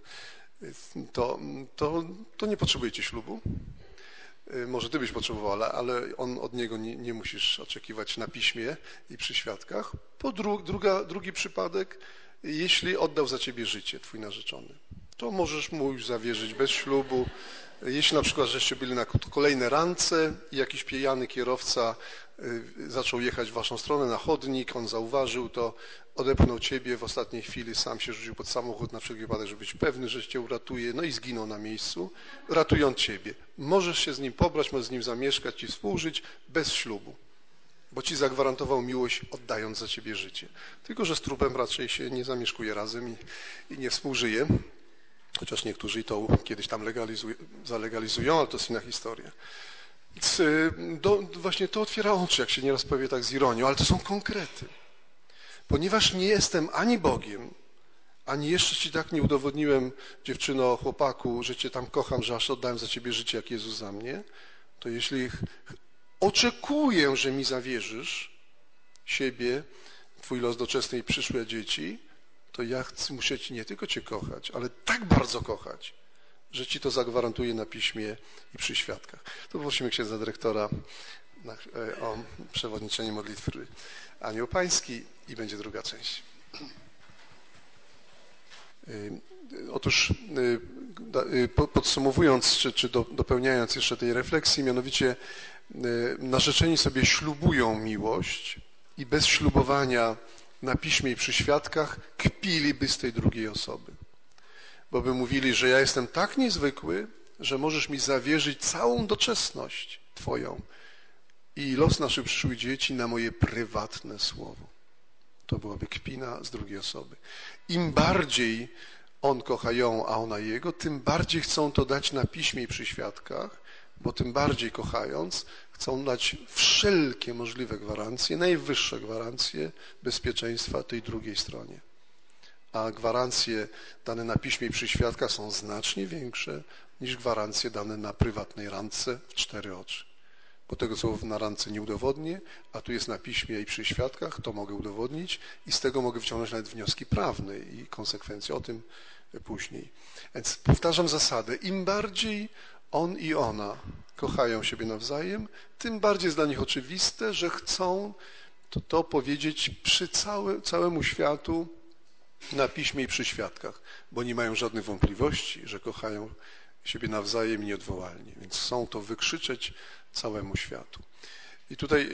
to nie potrzebujecie ślubu. Może ty byś potrzebował, ale od niego nie musisz oczekiwać na piśmie i przy świadkach. Drugi przypadek, jeśli oddał za ciebie życie, twój narzeczony, to możesz mu już zawierzyć bez ślubu. Jeśli na przykład żeście byli na kolejne randce i jakiś pijany kierowca zaczął jechać w waszą stronę na chodnik, on zauważył to, odepchnął ciebie w ostatniej chwili, sam się rzucił pod samochód na wszelki wypadek, żeby być pewny, że cię uratuje, no i zginął na miejscu, ratując ciebie. Możesz się z nim pobrać, możesz z nim zamieszkać i współżyć bez ślubu, bo ci zagwarantował miłość, oddając za ciebie życie. Tylko że z trupem raczej się nie zamieszkuje razem i nie współżyje. Chociaż niektórzy to kiedyś tam zalegalizują, ale to jest inna historia. Więc właśnie to otwiera oczy, jak się nieraz powie tak z ironią, ale to są konkrety. Ponieważ nie jestem ani Bogiem, ani jeszcze ci tak nie udowodniłem, dziewczyno, chłopaku, że cię tam kocham, że aż oddałem za ciebie życie, jak Jezus za mnie, to jeśli oczekuję, że mi zawierzysz siebie, twój los doczesny i przyszłe dzieci, to ja muszę ci nie tylko cię kochać, ale tak bardzo kochać, że ci to zagwarantuję na piśmie i przy świadkach. To prosimy księdza dyrektora o przewodniczenie modlitwy Anioł Pański i będzie druga część. Otóż podsumowując, czy dopełniając jeszcze tej refleksji, mianowicie narzeczeni sobie ślubują miłość i bez ślubowania na piśmie i przy świadkach kpiliby z tej drugiej osoby. Bo by mówili, że ja jestem tak niezwykły, że możesz mi zawierzyć całą doczesność Twoją i los naszych przyszłych dzieci na moje prywatne słowo. To byłaby kpina z drugiej osoby. Im bardziej on kocha ją, a ona jego, tym bardziej chcą to dać na piśmie i przy świadkach, bo tym bardziej kochając, chcą dać wszelkie możliwe gwarancje, najwyższe gwarancje bezpieczeństwa tej drugiej stronie. A gwarancje dane na piśmie i przy świadkach są znacznie większe niż gwarancje dane na prywatnej randce w 4 oczy. Bo tego, co na randce nie udowodnię, a tu jest na piśmie i przy świadkach, to mogę udowodnić i z tego mogę wyciągnąć nawet wnioski prawne i konsekwencje. O tym później. Więc powtarzam zasadę. Im bardziej on i ona kochają siebie nawzajem, tym bardziej jest dla nich oczywiste, że chcą to powiedzieć przy całemu światu na piśmie i przy świadkach, bo nie mają żadnych wątpliwości, że kochają siebie nawzajem nieodwołalnie, więc chcą to wykrzyczeć całemu światu. I tutaj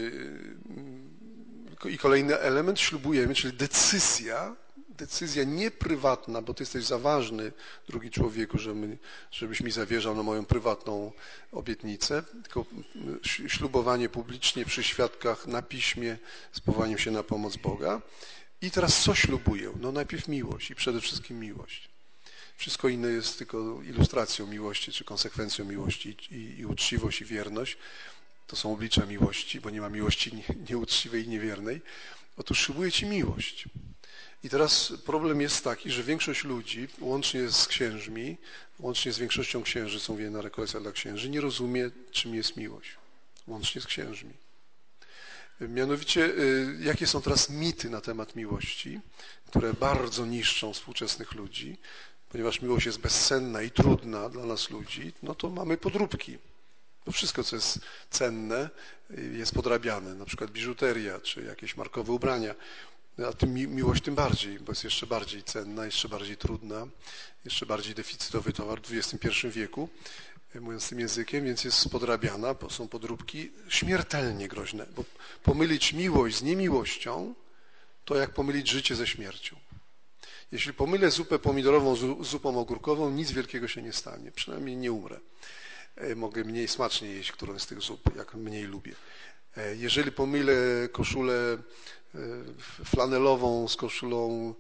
i kolejny element ślubujemy, czyli decyzja nieprywatna, bo ty jesteś za ważny, drugi człowieku, żebyś mi zawierzał na moją prywatną obietnicę, tylko ślubowanie publicznie przy świadkach na piśmie z powołaniem się na pomoc Boga. I teraz co ślubuję? No najpierw miłość i przede wszystkim miłość. Wszystko inne jest tylko ilustracją miłości, czy konsekwencją miłości i uczciwość i wierność. To są oblicza miłości, bo nie ma miłości nieuczciwej i niewiernej. Otóż ślubuję ci miłość. I teraz problem jest taki, że większość ludzi, łącznie z księżmi, łącznie z większością księży, są na rekolekcjach dla księży, nie rozumie, czym jest miłość. Łącznie z księżmi. Mianowicie, jakie są teraz mity na temat miłości, które bardzo niszczą współczesnych ludzi, ponieważ miłość jest bezcenna i trudna dla nas ludzi, no to mamy podróbki. No wszystko, co jest cenne, jest podrabiane, na przykład biżuteria, czy jakieś markowe ubrania, a tym miłość tym bardziej, bo jest jeszcze bardziej cenna, jeszcze bardziej trudna, jeszcze bardziej deficytowy towar w XXI wieku, mówiąc tym językiem, więc jest podrabiana, bo są podróbki śmiertelnie groźne, bo pomylić miłość z niemiłością, to jak pomylić życie ze śmiercią. Jeśli pomylę zupę pomidorową z zupą ogórkową, nic wielkiego się nie stanie, przynajmniej nie umrę. Mogę mniej smacznie jeść którąś z tych zup, jak mniej lubię. Jeżeli pomylę koszulę flanelową z koszulą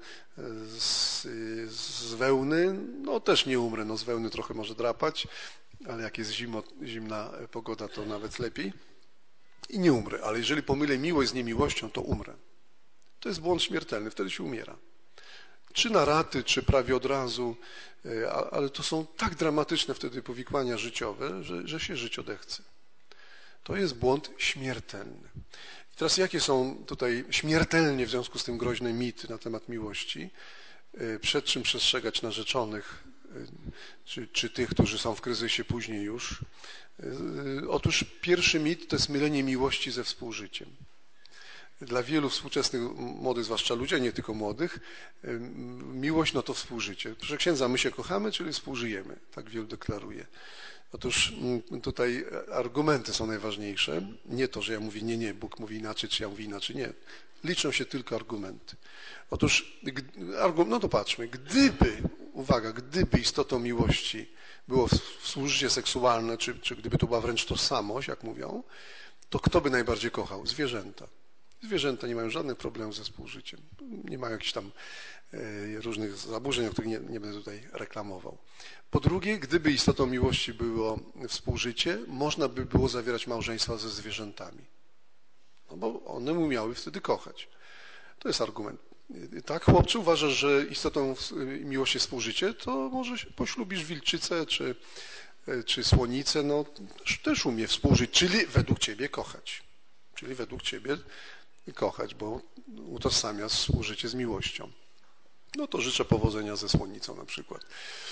z wełny, no też nie umrę, no z wełny trochę może drapać, ale jak jest zimna pogoda, to nawet lepiej i nie umrę, ale jeżeli pomylę miłość z niemiłością, to umrę. To jest błąd śmiertelny, wtedy się umiera. Czy na raty, czy prawie od razu, ale to są tak dramatyczne wtedy powikłania życiowe, że się żyć odechce. To jest błąd śmiertelny. I teraz jakie są tutaj śmiertelnie w związku z tym groźne mity na temat miłości? Przed czym przestrzegać narzeczonych, czy tych, którzy są w kryzysie później już? Otóż pierwszy mit to jest mylenie miłości ze współżyciem. Dla wielu współczesnych młodych, zwłaszcza ludzi, a nie tylko młodych, miłość no to współżycie. Proszę księdza, my się kochamy, czyli współżyjemy. Tak wielu deklaruje. Otóż tutaj argumenty są najważniejsze. Nie to, że ja mówię nie, Bóg mówi inaczej, czy ja mówię inaczej. Nie. Liczą się tylko argumenty. Otóż, no to patrzmy, gdyby istotą miłości było współżycie seksualne, czy gdyby to była wręcz tożsamość, jak mówią, to kto by najbardziej kochał? Zwierzęta. Zwierzęta nie mają żadnych problemów ze współżyciem. Nie mają jakichś tam różnych zaburzeń, o których nie będę tutaj reklamował. Po drugie, gdyby istotą miłości było współżycie, można by było zawierać małżeństwa ze zwierzętami. No bo one umiały wtedy kochać. To jest argument. Tak, chłopcze, uważasz, że istotą miłości jest współżycie, to może poślubisz wilczycę czy słonicę, no też umie współżyć, czyli według ciebie kochać. Czyli według ciebie kochać, bo utożsamia współżycie z miłością. No to życzę powodzenia ze słonicą na przykład.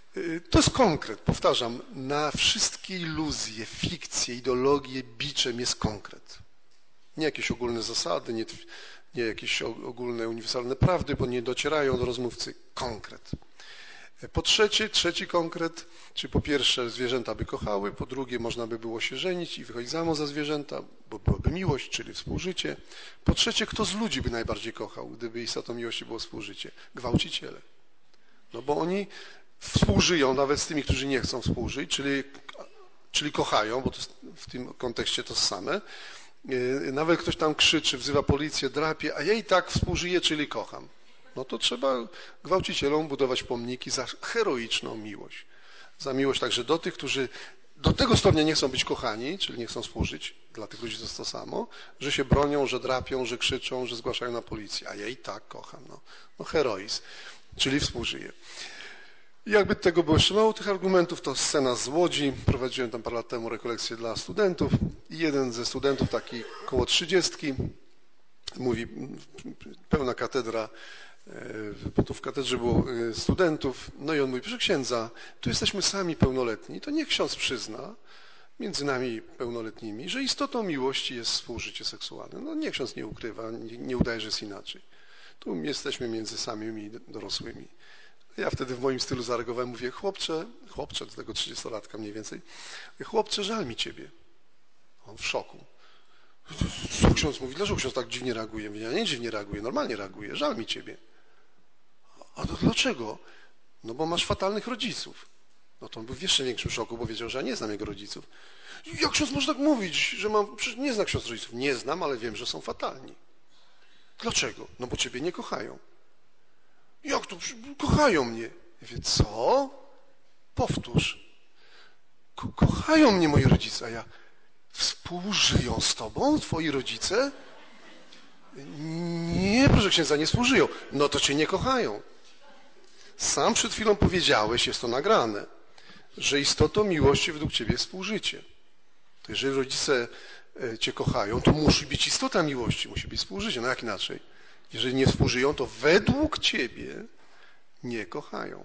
To jest konkret, powtarzam, na wszystkie iluzje, fikcje, ideologie biczem jest konkret. Nie jakieś ogólne zasady, nie jakieś ogólne, uniwersalne prawdy, bo nie docierają do rozmówcy. Konkret. Po trzecie, trzeci konkret, czy po pierwsze zwierzęta by kochały, po drugie można by było się żenić i wychodzić za mąż za zwierzęta, bo byłaby miłość, czyli współżycie. Po trzecie, kto z ludzi by najbardziej kochał, gdyby istotą miłości było współżycie? Gwałciciele. No bo oni współżyją nawet z tymi, którzy nie chcą współżyć, czyli kochają, bo to w tym kontekście to same. Nawet ktoś tam krzyczy, wzywa policję, drapie, a ja i tak współżyję, czyli kocham. No to trzeba gwałcicielom budować pomniki za heroiczną miłość. Za miłość także do tych, którzy do tego stopnia nie chcą być kochani, czyli nie chcą współżyć, dla tych ludzi to jest to samo, że się bronią, że drapią, że krzyczą, że zgłaszają na policję. A ja i tak kocham. No heroizm, czyli współżyję. I jakby tego było jeszcze mało tych argumentów, to scena z Łodzi. Prowadziłem tam parę lat temu rekolekcje dla studentów i jeden ze studentów, taki koło 30, mówi, pełna katedra, bo tu w katedrze było studentów, no i on mówi, proszę księdza, tu jesteśmy sami pełnoletni, to niech ksiądz przyzna między nami pełnoletnimi, że istotą miłości jest współżycie seksualne. No niech ksiądz nie ukrywa, nie udaje, że jest inaczej. Tu jesteśmy między samymi dorosłymi. Ja wtedy w moim stylu zareagowałem, mówię, chłopcze, do tego 30-latka mniej więcej, chłopcze, żal mi ciebie. On w szoku. Co ksiądz mówi? Dlaczego ksiądz tak dziwnie reaguje? Ja nie dziwnie reaguję, normalnie reaguję, żal mi ciebie. A to dlaczego? No bo masz fatalnych rodziców. No to on był w jeszcze większym szoku, bo wiedział, że ja nie znam jego rodziców. Jak ksiądz może tak mówić, że mam, przecież nie zna ksiądz rodziców. Nie znam, ale wiem, że są fatalni. Dlaczego? No bo ciebie nie kochają. Jak to? Kochają mnie. Ja mówię, co? Powtórz. Kochają mnie moi rodzice, a ja współżyją z tobą, twoi rodzice? Nie, proszę księdza, nie współżyją. No to cię nie kochają. Sam przed chwilą powiedziałeś, jest to nagrane, że istotą miłości według ciebie jest współżycie. To jeżeli rodzice cię kochają, to musi być istota miłości, musi być współżycie. No jak inaczej? Jeżeli nie współżyją, to według ciebie nie kochają.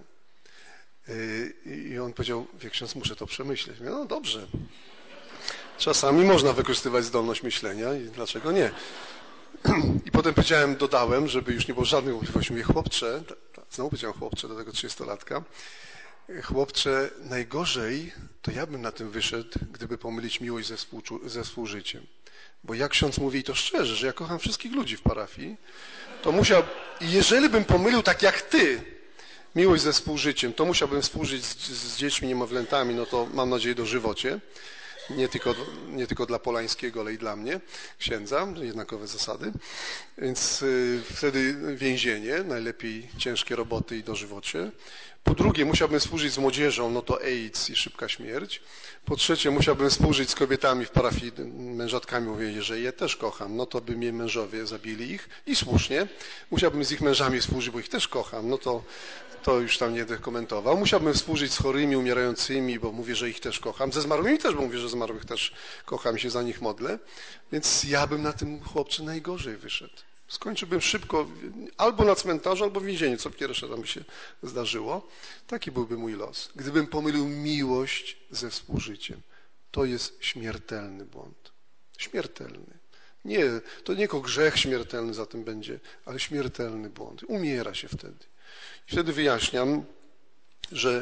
I on powiedział, wie ksiądz, muszę to przemyśleć. Mówię, no dobrze. Czasami można wykorzystywać zdolność myślenia i dlaczego nie? I potem dodałem, żeby już nie było żadnych wątpliwości. Mówię, chłopcze, znowu powiedziałem chłopcze do tego 30-latka, chłopcze, najgorzej to ja bym na tym wyszedł, gdyby pomylić miłość ze współżyciem. Bo jak ksiądz mówi, i to szczerze, że ja kocham wszystkich ludzi w parafii, to i jeżeli bym pomylił tak jak ty, miłość ze współżyciem, to musiałbym współżyć z dziećmi, niemowlętami, no to mam nadzieję dożywocie. Nie tylko dla Polańskiego, ale i dla mnie, księdza, jednakowe zasady. Więc wtedy więzienie, najlepiej ciężkie roboty i dożywocie. Po drugie, musiałbym współżyć z młodzieżą, no to AIDS i szybka śmierć. Po trzecie, musiałbym współżyć z kobietami w parafii, mężatkami, mówię, jeżeli je też kocham, no to by mnie mężowie zabili ich i słusznie. Musiałbym z ich mężami współżyć, bo ich też kocham, no to już tam nie będę komentował. Musiałbym współżyć z chorymi, umierającymi, bo mówię, że ich też kocham. Ze zmarłymi też, bo mówię, że zmarłych też kocham i się za nich modlę. Więc ja bym na tym chłopcze najgorzej wyszedł. Skończyłbym szybko albo na cmentarzu, albo w więzieniu, co pierwsze tam by się zdarzyło. Taki byłby mój los. Gdybym pomylił miłość ze współżyciem. To jest śmiertelny błąd. Śmiertelny. Nie, to nie tylko grzech śmiertelny za tym będzie, ale śmiertelny błąd. Umiera się wtedy. I wtedy wyjaśniam, że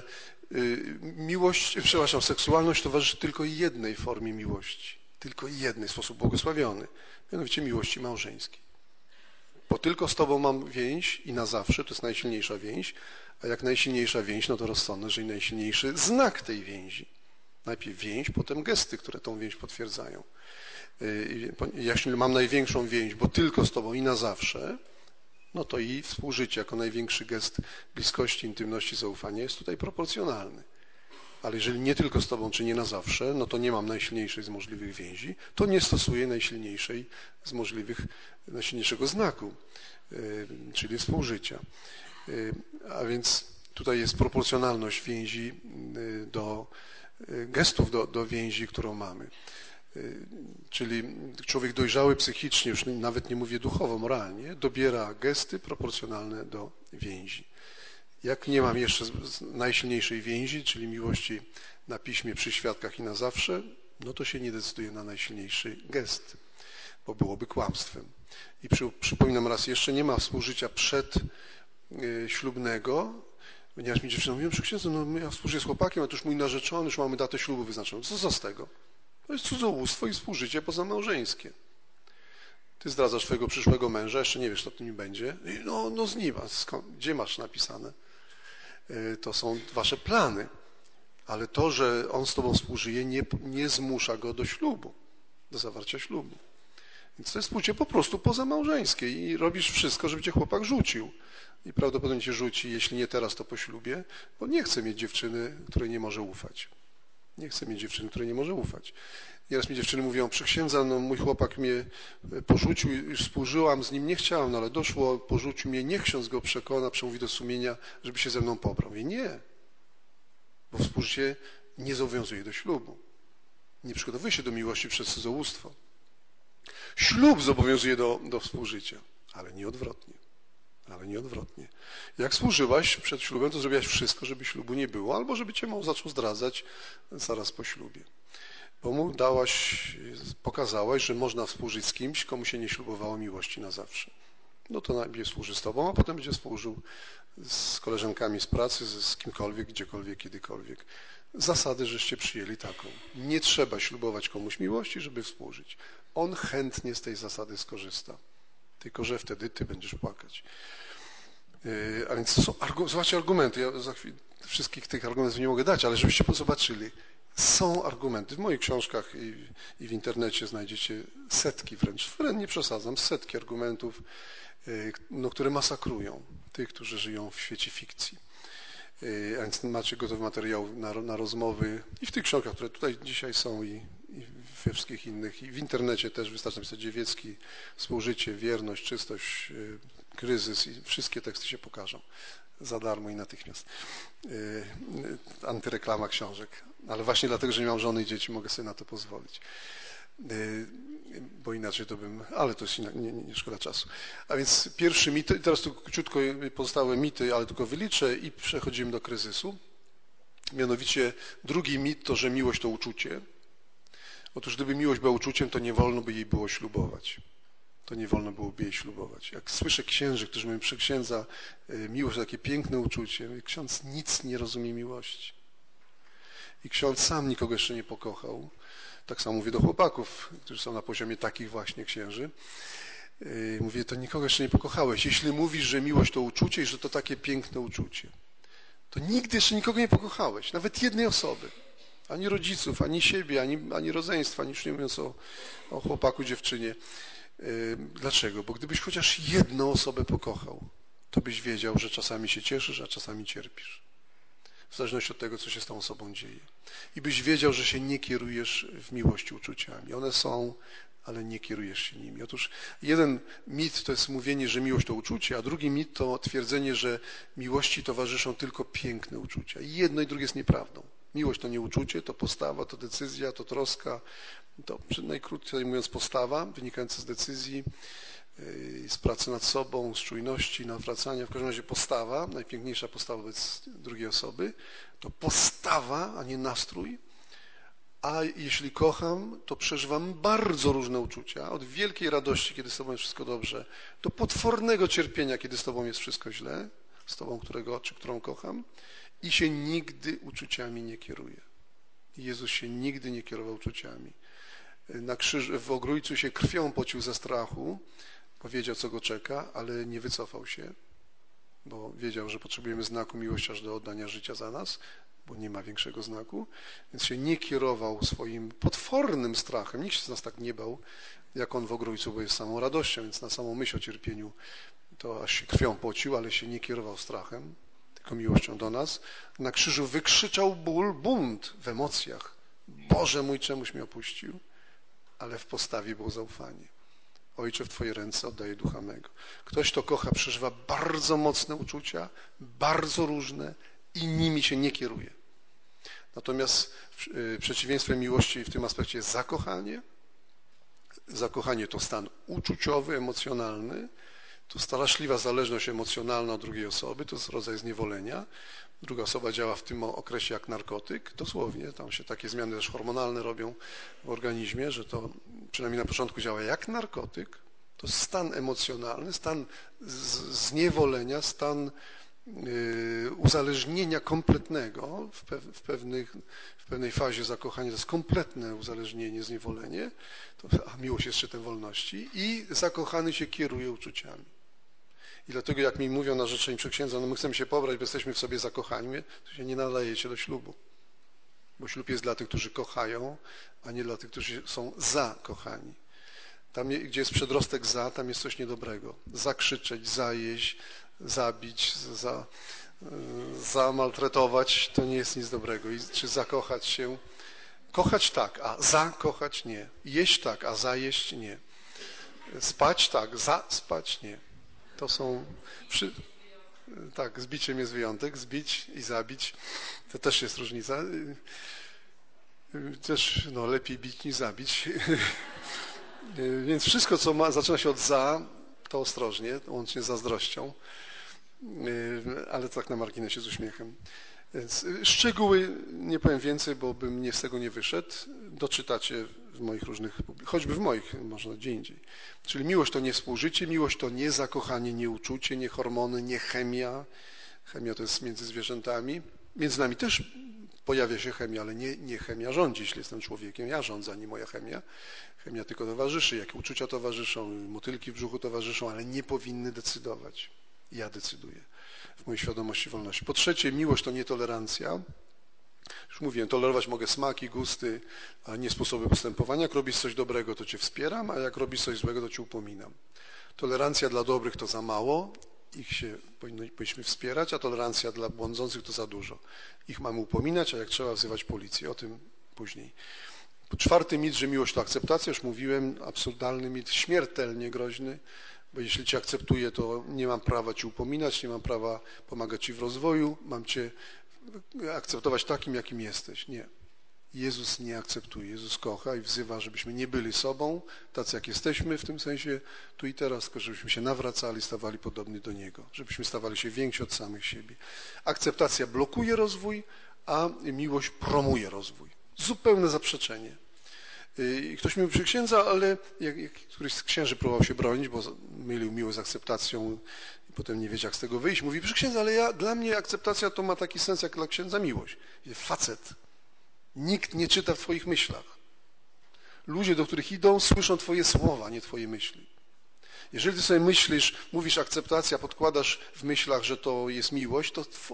seksualność towarzyszy tylko jednej formie miłości. Tylko jednej w sposób błogosławiony. Mianowicie miłości małżeńskiej. Bo tylko z tobą mam więź i na zawsze, to jest najsilniejsza więź, a jak najsilniejsza więź, no to rozsądne, że i najsilniejszy znak tej więzi. Najpierw więź, potem gesty, które tą więź potwierdzają. Jeśli mam największą więź, bo tylko z tobą i na zawsze, no to i współżycie jako największy gest bliskości, intymności, zaufania jest tutaj proporcjonalny. Ale jeżeli nie tylko z tobą, czy nie na zawsze, no to nie mam najsilniejszej z możliwych więzi, to nie stosuję najsilniejszego znaku, czyli współżycia. A więc tutaj jest proporcjonalność więzi do gestów, do więzi, którą mamy. Czyli człowiek dojrzały psychicznie, już nawet nie mówię duchowo, moralnie, dobiera gesty proporcjonalne do więzi. Jak nie mam jeszcze najsilniejszej więzi, czyli miłości na piśmie, przy świadkach i na zawsze, no to się nie decyduję na najsilniejszy gest, bo byłoby kłamstwem. I przypominam raz, jeszcze nie ma współżycia przedślubnego, ponieważ mi dziewczyna mówi, przy księdzu, no ja współżyję z chłopakiem, a to już mój narzeczony, już mamy datę ślubu wyznaczoną. Co z tego? To jest cudzołóstwo i współżycie pozamałżeńskie. Ty zdradzasz twojego przyszłego męża, jeszcze nie wiesz, kto to nim będzie. No z nim, gdzie masz napisane? To są wasze plany. Ale to, że on z tobą współżyje, nie zmusza go do ślubu, do zawarcia ślubu. Więc to jest współżycie po prostu pozamałżeńskie i robisz wszystko, żeby cię chłopak rzucił. I prawdopodobnie cię rzuci, jeśli nie teraz, to po ślubie, bo nie chce mieć dziewczyny, której nie może ufać. Nie chce mieć dziewczyny, której nie może ufać. Nieraz mi dziewczyny mówią, przy księdza, no mój chłopak mnie porzucił, już współżyłam z nim, nie chciałam, no ale doszło, porzucił mnie, niech ksiądz go przekona, przemówi do sumienia, żeby się ze mną pobrał. Mówię, nie, bo współżycie nie zobowiązuje do ślubu. Nie przygotowuje się do miłości przez cudzołóstwo. Ślub zobowiązuje do współżycia, ale nie odwrotnie. Ale nie odwrotnie. Jak współżyłaś przed ślubem, to zrobiłaś wszystko, żeby ślubu nie było, albo żeby cię mąż zaczął zdradzać zaraz po ślubie. Bo mu pokazałaś, że można współżyć z kimś, komu się nie ślubowało miłości na zawsze. No to najpierw współży z tobą, a potem będzie współżył z koleżankami z pracy, z kimkolwiek, gdziekolwiek, kiedykolwiek. Zasady żeście przyjęli taką. Nie trzeba ślubować komuś miłości, żeby współżyć. On chętnie z tej zasady skorzysta. Tylko że wtedy ty będziesz płakać. A więc to są zobaczcie argumenty. Ja za chwilę wszystkich tych argumentów nie mogę dać, ale żebyście zobaczyli. Są argumenty. W moich książkach i w internecie znajdziecie setki wręcz nie przesadzam, setki argumentów, które masakrują tych, którzy żyją w świecie fikcji. A więc macie gotowy materiał na rozmowy i w tych książkach, które tutaj dzisiaj są i we wszystkich innych. I w internecie też wystarczy napisać Dziewiecki, współżycie, wierność, czystość, kryzys i wszystkie teksty się pokażą za darmo i natychmiast. Antyreklama książek. Ale właśnie dlatego, że nie mam żony i dzieci, mogę sobie na to pozwolić. Bo inaczej to bym... Ale to jest nie szkoda czasu. A więc pierwszy mit, teraz tu króciutko pozostałe mity, ale tylko wyliczę i przechodzimy do kryzysu. Mianowicie drugi mit to, że miłość to uczucie. Otóż gdyby miłość była uczuciem, to nie wolno by jej było ślubować. To nie wolno byłoby jej ślubować. Jak słyszę księży, którzy mówią przy księdza, miłość to takie piękne uczucie. Ksiądz nic nie rozumie miłości. I ksiądz sam nikogo jeszcze nie pokochał. Tak samo mówię do chłopaków, którzy są na poziomie takich właśnie księży. Mówię, to nikogo jeszcze nie pokochałeś. Jeśli mówisz, że miłość to uczucie i że to takie piękne uczucie, to nigdy jeszcze nikogo nie pokochałeś. Nawet jednej osoby. Ani rodziców, ani siebie, ani rodzeństwa, ani już nie mówiąc o chłopaku, dziewczynie. Dlaczego? Bo gdybyś chociaż jedną osobę pokochał, to byś wiedział, że czasami się cieszysz, a czasami cierpisz. W zależności od tego, co się z tą osobą dzieje. I byś wiedział, że się nie kierujesz w miłości uczuciami. One są, ale nie kierujesz się nimi. Otóż jeden mit to jest mówienie, że miłość to uczucie, a drugi mit to twierdzenie, że miłości towarzyszą tylko piękne uczucia. I jedno i drugie jest nieprawdą. Miłość to nie uczucie, to postawa, to decyzja, to troska, to najkrócej mówiąc postawa wynikająca z decyzji, z pracy nad sobą, z czujności, nawracania. W każdym razie postawa, najpiękniejsza postawa wobec drugiej osoby, to postawa, a nie nastrój. A jeśli kocham, to przeżywam bardzo różne uczucia. Od wielkiej radości, kiedy z tobą jest wszystko dobrze, do potwornego cierpienia, kiedy z tobą jest wszystko źle, z tobą, którą kocham. I się nigdy uczuciami nie kieruje. Jezus się nigdy nie kierował uczuciami. W ogrójcu się krwią pocił ze strachu, bo wiedział, co go czeka, ale nie wycofał się, bo wiedział, że potrzebujemy znaku miłości aż do oddania życia za nas, bo nie ma większego znaku, więc się nie kierował swoim potwornym strachem. Nikt się z nas tak nie bał, jak on w ogrójcu, bo jest samą radością, więc na samą myśl o cierpieniu to aż się krwią pocił, ale się nie kierował strachem, tylko miłością do nas. Na krzyżu wykrzyczał ból, bunt w emocjach. Boże mój, czemuś mnie opuścił? Ale w postawie było zaufanie. Ojcze, w Twoje ręce oddaję ducha mego. Ktoś, kto kocha, przeżywa bardzo mocne uczucia, bardzo różne i nimi się nie kieruje. Natomiast przeciwieństwem miłości w tym aspekcie jest zakochanie. Zakochanie to stan uczuciowy, emocjonalny, To straszliwa zależność emocjonalna od drugiej osoby, to jest rodzaj zniewolenia. Druga osoba działa w tym okresie jak narkotyk, dosłownie, tam się takie zmiany też hormonalne robią w organizmie, że to przynajmniej na początku działa jak narkotyk. To jest stan emocjonalny, stan zniewolenia, stan uzależnienia kompletnego w pewnej fazie zakochania. To jest kompletne uzależnienie, zniewolenie, a miłość jest szczytem wolności i zakochany się kieruje uczuciami. I dlatego jak mi mówią narzeczeni przy księdza, no my chcemy się pobrać, bo jesteśmy w sobie zakochani, to się nie nadajecie do ślubu. Bo ślub jest dla tych, którzy kochają, a nie dla tych, którzy są zakochani. Tam, gdzie jest przedrostek za, tam jest coś niedobrego. Zakrzyczeć, zajeść, zabić, zamaltretować, to nie jest nic dobrego. Czy zakochać się? Kochać tak, a zakochać nie. Jeść tak, a zajeść nie. Spać tak, zaspać nie. To są... Tak, z biciem jest wyjątek. Zbić i zabić, to też jest różnica. Też lepiej bić niż zabić. Więc wszystko, co zaczyna się od za, to ostrożnie, łącznie z zazdrością, ale tak na marginesie z uśmiechem. Więc szczegóły nie powiem więcej, bo bym z tego nie wyszedł. Doczytacie w moich różnych, choćby w moich, można gdzie indziej. Czyli miłość to nie współżycie, miłość to nie zakochanie, nie uczucie, nie hormony, nie chemia. Chemia to jest między zwierzętami. Między nami też pojawia się chemia, ale nie chemia rządzi, jeśli jestem człowiekiem. Ja rządzę, a nie moja chemia. Chemia tylko towarzyszy, jakie uczucia towarzyszą, motylki w brzuchu towarzyszą, ale nie powinny decydować. Ja decyduję w mojej świadomości wolności. Po trzecie, miłość to nietolerancja. Już mówiłem, tolerować mogę smaki, gusty, a nie sposoby postępowania. Jak robisz coś dobrego, to cię wspieram, a jak robisz coś złego, to cię upominam. Tolerancja dla dobrych to za mało, ich się powinniśmy wspierać, a tolerancja dla błądzących to za dużo. Ich mamy upominać, a jak trzeba wzywać policję. O tym później. Czwarty mit, że miłość to akceptacja, już mówiłem, absurdalny mit, śmiertelnie groźny, bo jeśli cię akceptuję, to nie mam prawa ci upominać, nie mam prawa pomagać ci w rozwoju, mam cię akceptować takim, jakim jesteś. Nie. Jezus nie akceptuje, Jezus kocha i wzywa, żebyśmy nie byli sobą, tacy jak jesteśmy, w tym sensie tu i teraz, tylko żebyśmy się nawracali, stawali podobni do Niego, żebyśmy stawali się więksi od samych siebie. Akceptacja blokuje rozwój, a miłość promuje rozwój. Zupełne zaprzeczenie. I ktoś mi mówił przy księdza, ale któryś z księży próbował się bronić, bo mylił miłość z akceptacją i potem nie wiedział, jak z tego wyjść. Mówi, przy księdza, ale dla mnie akceptacja to ma taki sens, jak dla księdza miłość. Facet. Nikt nie czyta w twoich myślach. Ludzie, do których idą, słyszą twoje słowa, nie twoje myśli. Jeżeli ty sobie myślisz, mówisz akceptacja, podkładasz w myślach, że to jest miłość,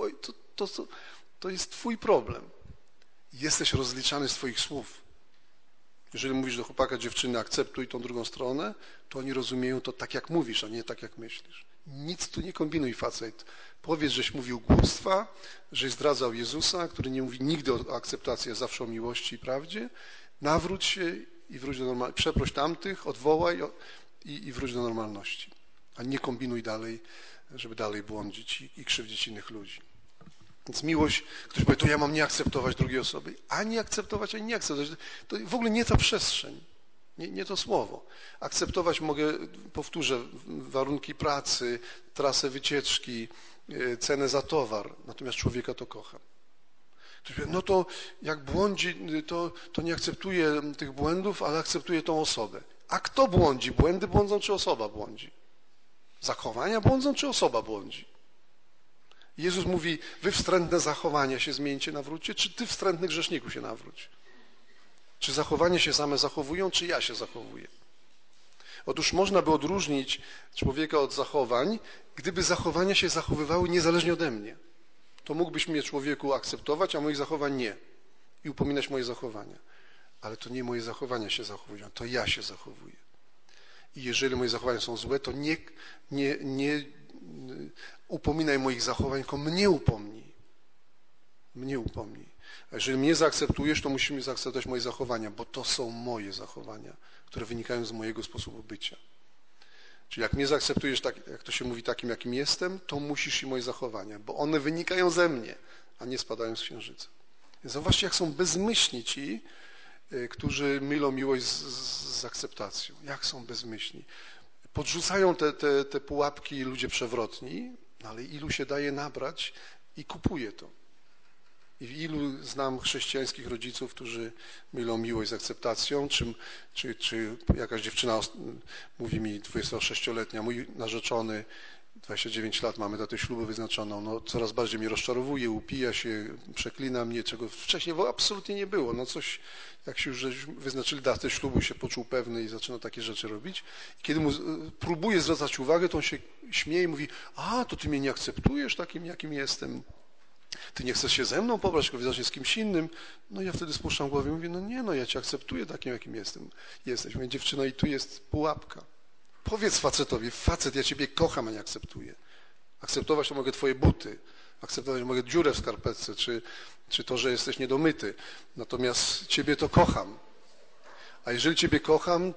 to jest twój problem. Jesteś rozliczany z twoich słów. Jeżeli mówisz do chłopaka, dziewczyny, akceptuj tą drugą stronę, to oni rozumieją to tak, jak mówisz, a nie tak, jak myślisz. Nic tu nie kombinuj, facet. Powiedz, żeś mówił głupstwa, żeś zdradzał Jezusa, który nie mówi nigdy o akceptacji, a zawsze o miłości i prawdzie. Nawróć się i wróć do normalności. Przeproś tamtych, odwołaj i wróć do normalności. A nie kombinuj dalej, żeby dalej błądzić i krzywdzić innych ludzi. Więc miłość, ktoś powie, to ja mam nie akceptować drugiej osoby. Ani akceptować, ani nie akceptować. To w ogóle nie ta przestrzeń, nie to słowo. Akceptować mogę, powtórzę, warunki pracy, trasę wycieczki, cenę za towar. Natomiast człowieka to kocham. Ktoś powie, no to jak błądzi, to nie akceptuje tych błędów, ale akceptuje tą osobę. A kto błądzi? Błędy błądzą, czy osoba błądzi? Zachowania błądzą, czy osoba błądzi? Jezus mówi, wy wstrętne zachowania się zmieńcie, nawróćcie, czy ty wstrętny grzeszniku się nawróć? Czy zachowania się same zachowują, czy ja się zachowuję? Otóż można by odróżnić człowieka od zachowań, gdyby zachowania się zachowywały niezależnie ode mnie. To mógłbyś mnie, człowieku, akceptować, a moich zachowań nie. I upominać moje zachowania. Ale to nie moje zachowania się zachowują, to ja się zachowuję. I jeżeli moje zachowania są złe, to nie upominaj moich zachowań, tylko mnie upomnij. Mnie upomnij. A jeżeli mnie zaakceptujesz, to musimy zaakceptować moje zachowania, bo to są moje zachowania, które wynikają z mojego sposobu bycia. Czyli jak mnie zaakceptujesz, tak, jak to się mówi, takim, jakim jestem, to musisz i moje zachowania, bo one wynikają ze mnie, a nie spadają z księżyca. Więc zauważcie, jak są bezmyślni ci, którzy mylą miłość z akceptacją. Jak są bezmyślni. Podrzucają te pułapki ludzie przewrotni, ale ilu się daje nabrać i kupuje to. I ilu znam chrześcijańskich rodziców, którzy mylą miłość z akceptacją, czy jakaś dziewczyna mówi mi, 26-letnia, mój narzeczony, 29 lat, mamy datę ślubu wyznaczoną, no coraz bardziej mnie rozczarowuje, upija się, przeklina mnie, czego wcześniej absolutnie nie było. No coś, jak się już wyznaczyli datę ślubu, się poczuł pewny i zaczyna takie rzeczy robić. I kiedy mu próbuje zwracać uwagę, to on się śmieje i mówi, to ty mnie nie akceptujesz takim, jakim jestem. Ty nie chcesz się ze mną pobrać, tylko widocznie z kimś innym. No ja wtedy spuszczam głowę i mówię, no nie, no ja cię akceptuję takim, jakim jesteś. Mówię, dziewczyno, i tu jest pułapka. Powiedz facetowi, facet, ja ciebie kocham, a nie akceptuję. Akceptować to mogę twoje buty, akceptować mogę dziurę w skarpetce, czy to, że jesteś niedomyty. Natomiast ciebie to kocham. A jeżeli ciebie kocham,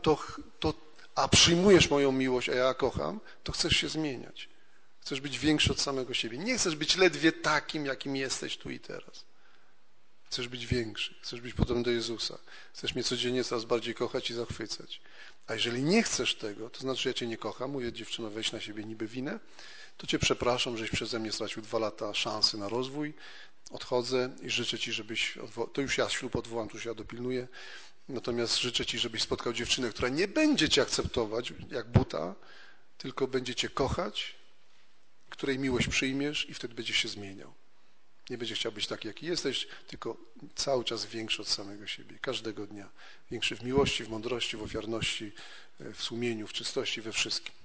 a przyjmujesz moją miłość, a ja kocham, to chcesz się zmieniać. Chcesz być większy od samego siebie. Nie chcesz być ledwie takim, jakim jesteś tu i teraz. Chcesz być większy, chcesz być podobny do Jezusa. Chcesz mnie codziennie coraz bardziej kochać i zachwycać. A jeżeli nie chcesz tego, to znaczy, że ja cię nie kocham, mówię, dziewczyno, weź na siebie niby winę, to cię przepraszam, żeś przeze mnie stracił 2 lata szansy na rozwój, odchodzę i życzę ci, żebyś, to już ja ślub odwołam, to już ja dopilnuję, natomiast życzę ci, żebyś spotkał dziewczynę, która nie będzie cię akceptować jak buta, tylko będzie cię kochać, której miłość przyjmiesz i wtedy będziesz się zmieniał. Nie będzie chciał być taki, jaki jesteś, tylko cały czas większy od samego siebie, każdego dnia. Większy w miłości, w mądrości, w ofiarności, w sumieniu, w czystości, we wszystkim.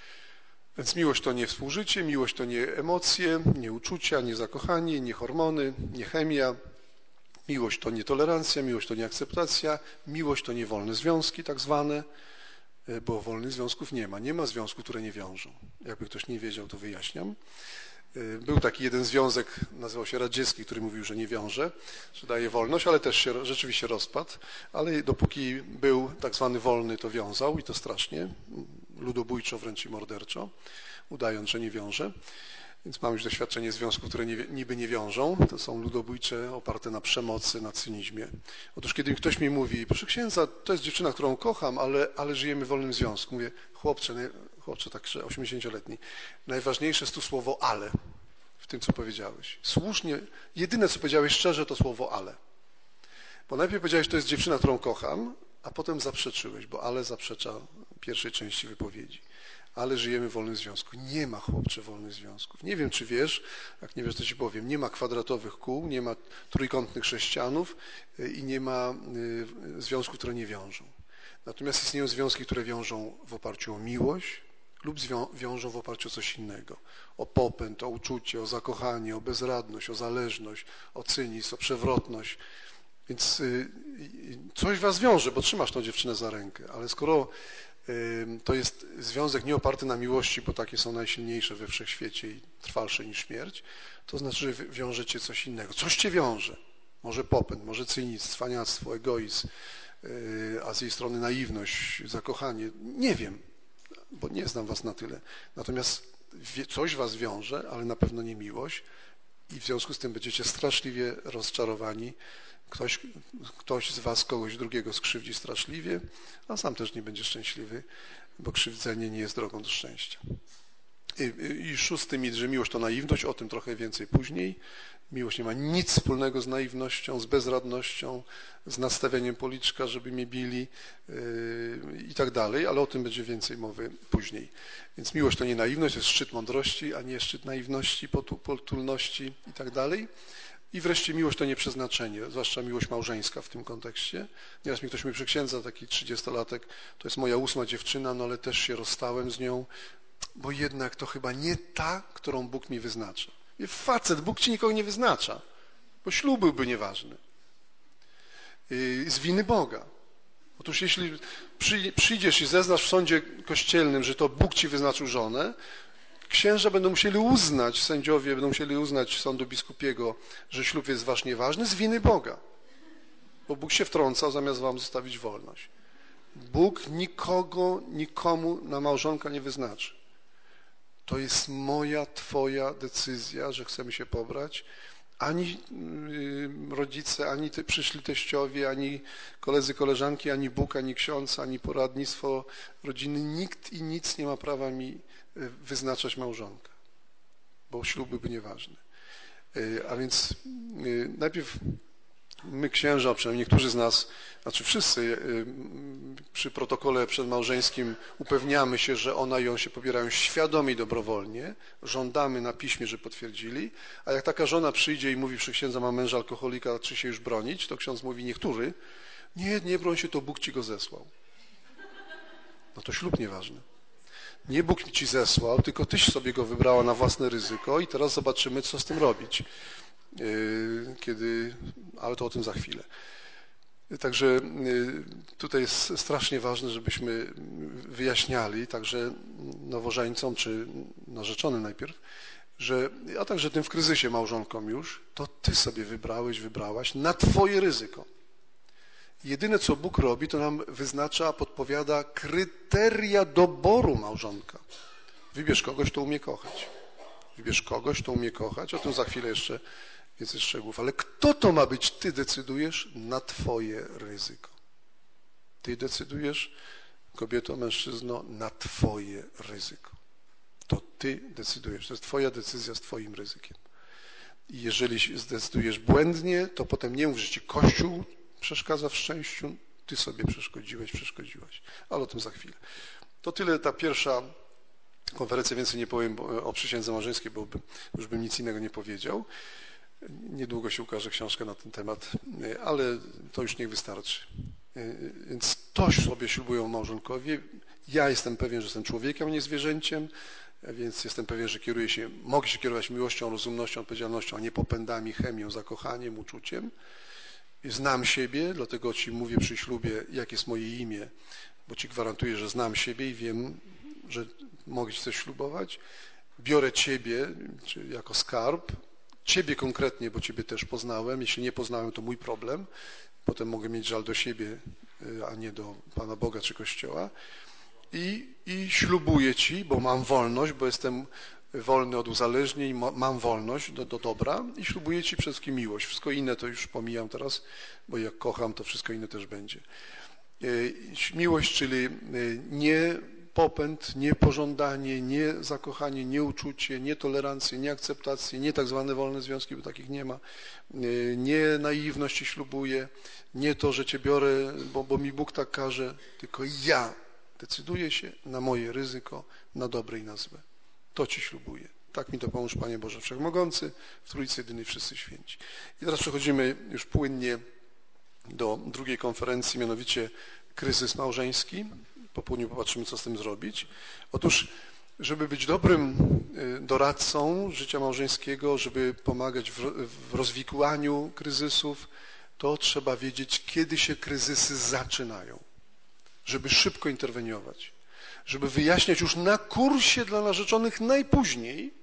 Więc miłość to nie współżycie, miłość to nie emocje, nie uczucia, nie zakochanie, nie hormony, nie chemia. Miłość to nie tolerancja, miłość to nie akceptacja, miłość to nie wolne związki tak zwane, bo wolnych związków nie ma. Nie ma związków, które nie wiążą. Jakby ktoś nie wiedział, to wyjaśniam. Był taki jeden związek, nazywał się radziecki, który mówił, że nie wiąże, że daje wolność, ale też się rzeczywiście rozpadł. Ale dopóki był tak zwany wolny, to wiązał i to strasznie, ludobójczo, wręcz i morderczo, udając, że nie wiąże. Więc mam już doświadczenie związków, które niby nie wiążą. To są ludobójcze, oparte na przemocy, na cynizmie. Otóż kiedy ktoś mi mówi, proszę księdza, to jest dziewczyna, którą kocham, ale żyjemy w wolnym związku. Mówię, chłopcze także 80-letni, najważniejsze jest tu słowo ale w tym, co powiedziałeś. Słusznie, jedyne, co powiedziałeś szczerze, to słowo ale. Bo najpierw powiedziałeś, to jest dziewczyna, którą kocham, a potem zaprzeczyłeś, bo ale zaprzecza pierwszej części wypowiedzi. Ale żyjemy w wolnym związku. Nie ma, chłopcze, wolnych związków. Nie wiem, czy wiesz, jak nie wiesz, to ci powiem, nie ma kwadratowych kół, nie ma trójkątnych sześcianów i nie ma związków, które nie wiążą. Natomiast istnieją związki, które wiążą w oparciu o miłość lub wiążą w oparciu o coś innego. O popęd, o uczucie, o zakochanie, o bezradność, o zależność, o cynizm, o przewrotność. Więc coś was wiąże, bo trzymasz tą dziewczynę za rękę, ale skoro to jest związek nie oparty na miłości, bo takie są najsilniejsze we wszechświecie i trwalsze niż śmierć, to znaczy, że wiąże cię coś innego. Coś cię wiąże. Może popęd, może cynizm, cwaniactwo, egoizm, a z jej strony naiwność, zakochanie. Nie wiem, bo nie znam was na tyle. Natomiast coś was wiąże, ale na pewno nie miłość i w związku z tym będziecie straszliwie rozczarowani. Ktoś z was kogoś drugiego skrzywdzi straszliwie, a sam też nie będzie szczęśliwy, bo krzywdzenie nie jest drogą do szczęścia. I 6. mit, że miłość to naiwność, o tym trochę więcej później. Miłość nie ma nic wspólnego z naiwnością, z bezradnością, z nastawieniem policzka, żeby mnie bili i tak dalej, ale o tym będzie więcej mowy później. Więc miłość to nie naiwność, to jest szczyt mądrości, a nie szczyt naiwności, potulności i tak dalej. I wreszcie miłość to nie przeznaczenie, zwłaszcza miłość małżeńska w tym kontekście. Nieraz mi ktoś mówi, księdza, taki 30-latek, to jest moja 8. dziewczyna, no ale też się rozstałem z nią, bo jednak to chyba nie ta, którą Bóg mi wyznacza. Facet, Bóg ci nikogo nie wyznacza, bo ślub byłby nieważny. Z winy Boga. Otóż jeśli przyjdziesz i zeznasz w sądzie kościelnym, że to Bóg ci wyznaczył żonę, księża będą musieli uznać, sędziowie będą musieli uznać sądu biskupiego, że ślub jest wasz nieważny z winy Boga. Bo Bóg się wtrącał, zamiast wam zostawić wolność. Bóg nikomu na małżonka nie wyznaczy. To jest moja, twoja decyzja, że chcemy się pobrać, Ani rodzice, ani przyszli teściowie, ani koledzy, koleżanki, ani Bóg, ani ksiądz, ani poradnictwo rodziny. Nikt i nic nie ma prawa mi wyznaczać małżonka, bo ślub byłby nieważny. A więc najpierw my księża, przynajmniej niektórzy z nas, znaczy wszyscy przy protokole przedmałżeńskim upewniamy się, że ona i on się pobierają świadomie i dobrowolnie, żądamy na piśmie, że potwierdzili, a jak taka żona przyjdzie i mówi przy księdza, ma męża alkoholika, czy się już bronić, to ksiądz mówi, niektóry, nie broń się, to Bóg ci go zesłał. No to ślub nieważny. Nie Bóg ci zesłał, tylko tyś sobie go wybrała na własne ryzyko i teraz zobaczymy, co z tym robić. Ale to o tym za chwilę. Także tutaj jest strasznie ważne, żebyśmy wyjaśniali także nowożeńcom czy narzeczonym najpierw, a także tym w kryzysie małżonkom już, to ty sobie wybrałaś na twoje ryzyko. Jedyne, co Bóg robi, to nam wyznacza, podpowiada kryteria doboru małżonka. Wybierz kogoś, kto umie kochać. Wybierz kogoś, kto umie kochać, o tym za chwilę jeszcze więcej szczegółów. Ale kto to ma być? Ty decydujesz na twoje ryzyko. Ty decydujesz, kobieto, mężczyzno, na twoje ryzyko. To ty decydujesz. To jest twoja decyzja z twoim ryzykiem. I jeżeli zdecydujesz błędnie, to potem nie mów, że ci Kościół przeszkadza w szczęściu, ty sobie przeszkodziłaś. Ale o tym za chwilę. To tyle ta pierwsza konferencja, więcej nie powiem o przysiędze małżeńskiej, bo już bym nic innego nie powiedział. Niedługo się ukaże książka na ten temat, ale to już niech wystarczy. Więc to sobie ślubują małżonkowie. Ja jestem pewien, że jestem człowiekiem, a nie zwierzęciem, więc jestem pewien, że mogę się kierować miłością, rozumnością, odpowiedzialnością, a nie popędami, chemią, zakochaniem, uczuciem. Znam siebie, dlatego ci mówię przy ślubie, jakie jest moje imię, bo ci gwarantuję, że znam siebie i wiem, że mogę ci coś ślubować. Biorę ciebie jako skarb, ciebie konkretnie, bo ciebie też poznałem. Jeśli nie poznałem, to mój problem. Potem mogę mieć żal do siebie, a nie do Pana Boga czy Kościoła. I ślubuję ci, bo mam wolność, bo jestem wolny od uzależnień, mam wolność do dobra i ślubuję ci przede wszystkim miłość. Wszystko inne to już pomijam teraz, bo jak kocham, to wszystko inne też będzie. Miłość, czyli nie popęd, nie pożądanie, nie zakochanie, nie uczucie, nie tolerancję, nie akceptację, nie tak zwane wolne związki, bo takich nie ma, nie naiwność ci ślubuję, nie to, że cię biorę, bo mi Bóg tak każe, tylko ja decyduję się na moje ryzyko, na dobre i na złe. To ci ślubuję. Tak mi to pomóż, Panie Boże Wszechmogący, w Trójcy Jedynej Wszyscy Święci. I teraz przechodzimy już płynnie do drugiej konferencji, mianowicie kryzys małżeński. Po południu popatrzymy, co z tym zrobić. Otóż, żeby być dobrym doradcą życia małżeńskiego, żeby pomagać w rozwikłaniu kryzysów, to trzeba wiedzieć, kiedy się kryzysy zaczynają, żeby szybko interweniować, żeby wyjaśniać już na kursie dla narzeczonych najpóźniej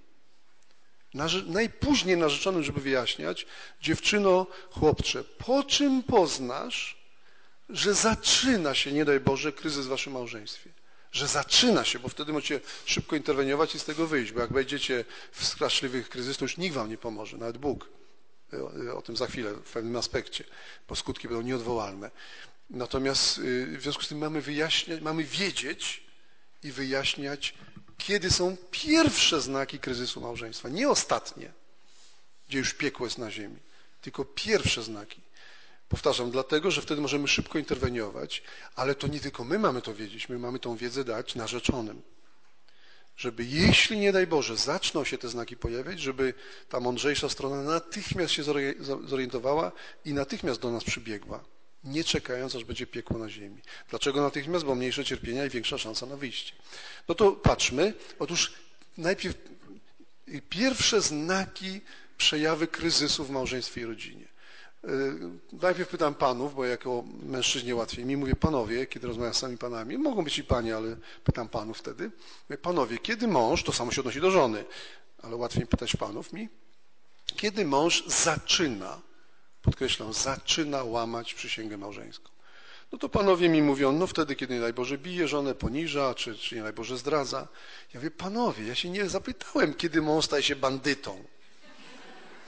narzeczonym, żeby wyjaśniać, dziewczyno, chłopcze, po czym poznasz, że zaczyna się, nie daj Boże, kryzys w waszym małżeństwie. Że zaczyna się, bo wtedy możecie szybko interweniować i z tego wyjść, bo jak wejdziecie w straszliwych kryzys, to już nikt wam nie pomoże, nawet Bóg. O tym za chwilę, w pewnym aspekcie, bo skutki będą nieodwołalne. Natomiast w związku z tym mamy wiedzieć i wyjaśniać, kiedy są pierwsze znaki kryzysu małżeństwa. Nie ostatnie, gdzie już piekło jest na ziemi, tylko pierwsze znaki. Powtarzam, dlatego, że wtedy możemy szybko interweniować, ale to nie tylko my mamy to wiedzieć, my mamy tą wiedzę dać narzeczonym. Żeby jeśli, nie daj Boże, zaczną się te znaki pojawiać, żeby ta mądrzejsza strona natychmiast się zorientowała i natychmiast do nas przybiegła, nie czekając, aż będzie piekło na ziemi. Dlaczego natychmiast? Bo mniejsze cierpienia i większa szansa na wyjście. No to patrzmy. Otóż najpierw pierwsze znaki, przejawy kryzysu w małżeństwie i rodzinie. Najpierw pytam panów, bo jako mężczyźnie łatwiej mi. Mówię, panowie, kiedy rozmawiam z sami panami, mogą być i panie, ale pytam panów wtedy. Mówię, panowie, kiedy mąż, to samo się odnosi do żony, ale łatwiej pytać panów kiedy mąż zaczyna, podkreślam, zaczyna łamać przysięgę małżeńską. No to panowie mi mówią, no wtedy, kiedy nie daj Boże bije żonę, poniża, czy nie daj Boże zdradza. Ja mówię, panowie, ja się nie zapytałem, kiedy mąż staje się bandytą.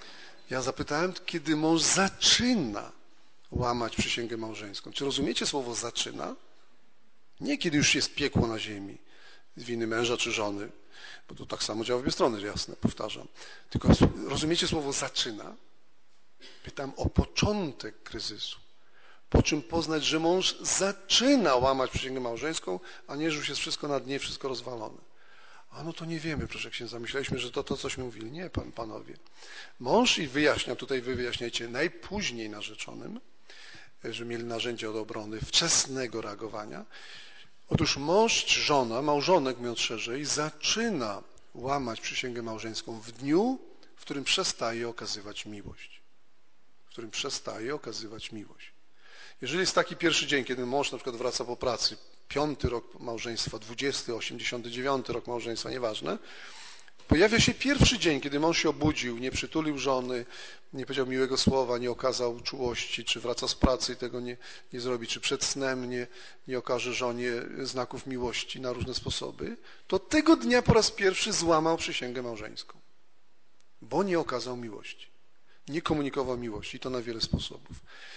Ja zapytałem, kiedy mąż zaczyna łamać przysięgę małżeńską. Czy rozumiecie słowo zaczyna? Nie kiedy już jest piekło na ziemi z winy męża czy żony, bo to tak samo działa w obie strony, jasne, powtarzam. Tylko rozumiecie słowo zaczyna? Pytam o początek kryzysu. Po czym poznać, że mąż zaczyna łamać przysięgę małżeńską, a nie, że już jest wszystko na dnie, wszystko rozwalone. A no to nie wiemy, proszę księdza, myśleliśmy, że to cośmy mówili. Nie, panowie. Mąż i wyjaśnia, tutaj wy wyjaśniajcie, najpóźniej narzeczonym, że mieli narzędzia do obrony, wczesnego reagowania. Otóż mąż czy żona, małżonek mówiąc szerzej, zaczyna łamać przysięgę małżeńską w dniu, w którym przestaje okazywać miłość. W którym przestaje okazywać miłość. Jeżeli jest taki pierwszy dzień, kiedy mąż na przykład wraca po pracy, 5. rok małżeństwa, 20., 89. rok małżeństwa, nieważne, pojawia się pierwszy dzień, kiedy mąż się obudził, nie przytulił żony, nie powiedział miłego słowa, nie okazał czułości, czy wraca z pracy i tego nie zrobi, czy przed snem nie okaże żonie znaków miłości na różne sposoby, to tego dnia po raz pierwszy złamał przysięgę małżeńską, bo nie okazał miłości, nie komunikował miłości i to na wiele sposobów.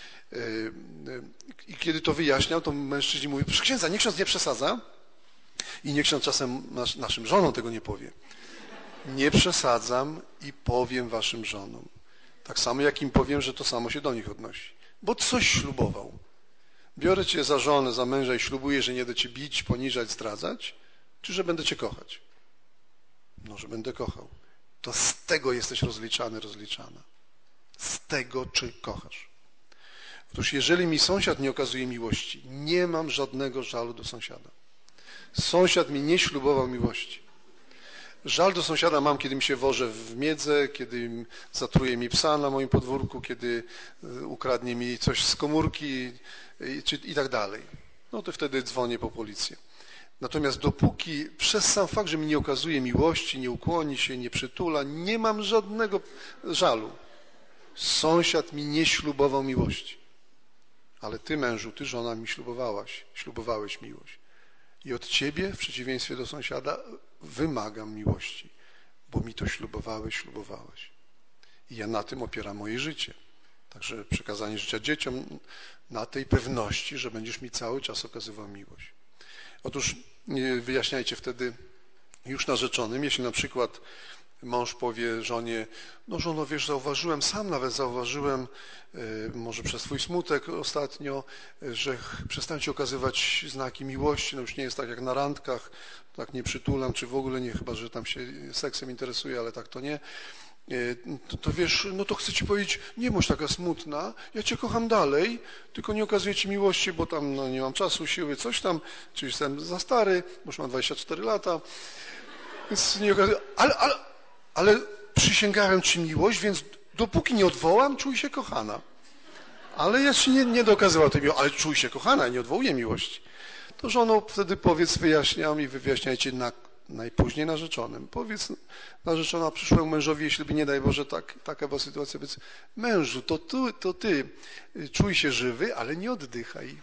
I kiedy to wyjaśniał, to mężczyźni mówią, proszę księdza, niech ksiądz nie przesadza i niech ksiądz czasem naszym żonom tego nie powie. Nie przesadzam i powiem waszym żonom. Tak samo jak im powiem, że to samo się do nich odnosi. Bo coś ślubował. Biorę cię za żonę, za męża i ślubuję, że nie będę cię bić, poniżać, zdradzać, czy że będę cię kochać? No, że będę kochał. To z tego jesteś rozliczany, rozliczana. Z tego, czy kochasz. Otóż jeżeli mi sąsiad nie okazuje miłości, nie mam żadnego żalu do sąsiada. Sąsiad mi nie ślubował miłości. Żal do sąsiada mam, kiedy mi się woże w miedzę, kiedy zatruje mi psa na moim podwórku, kiedy ukradnie mi coś z komórki i tak dalej. No to wtedy dzwonię po policję. Natomiast dopóki przez sam fakt, że mi nie okazuje miłości, nie ukłoni się, nie przytula, nie mam żadnego żalu. Sąsiad mi nie ślubował miłości. Ale ty, mężu, ty, żona, mi ślubowałeś miłość. I od ciebie, w przeciwieństwie do sąsiada, wymagam miłości, bo mi to ślubowałaś. I ja na tym opieram moje życie. Także przekazanie życia dzieciom na tej pewności, że będziesz mi cały czas okazywał miłość. Otóż wyjaśniajcie wtedy już narzeczonym, jeśli na przykład mąż powie żonie, no żono, wiesz, sam nawet zauważyłem, może przez twój smutek ostatnio, że przestałem ci okazywać znaki miłości, no już nie jest tak jak na randkach, tak nie przytulam, czy w ogóle nie, chyba że tam się seksem interesuje, ale tak to nie. To wiesz, no to chcę ci powiedzieć, nie bądź taka smutna, ja cię kocham dalej, tylko nie okazuję ci miłości, bo tam no, nie mam czasu, siły, coś tam, czy jestem za stary, bo już mam 24 lata, więc nie okazuję, ale przysięgałem ci miłość, więc dopóki nie odwołam, czuj się kochana. Ale ja ci nie dokazywał tej miłości, ale czuj się kochana, nie odwołuję miłości. To żono wtedy powiedz, wyjaśniam i wy wyjaśniajcie najpóźniej narzeczonym. Powiedz narzeczona przyszłemu mężowi, jeśli by nie daj Boże taka była sytuacja, powiedz, mężu, to ty czuj się żywy, ale nie oddychaj.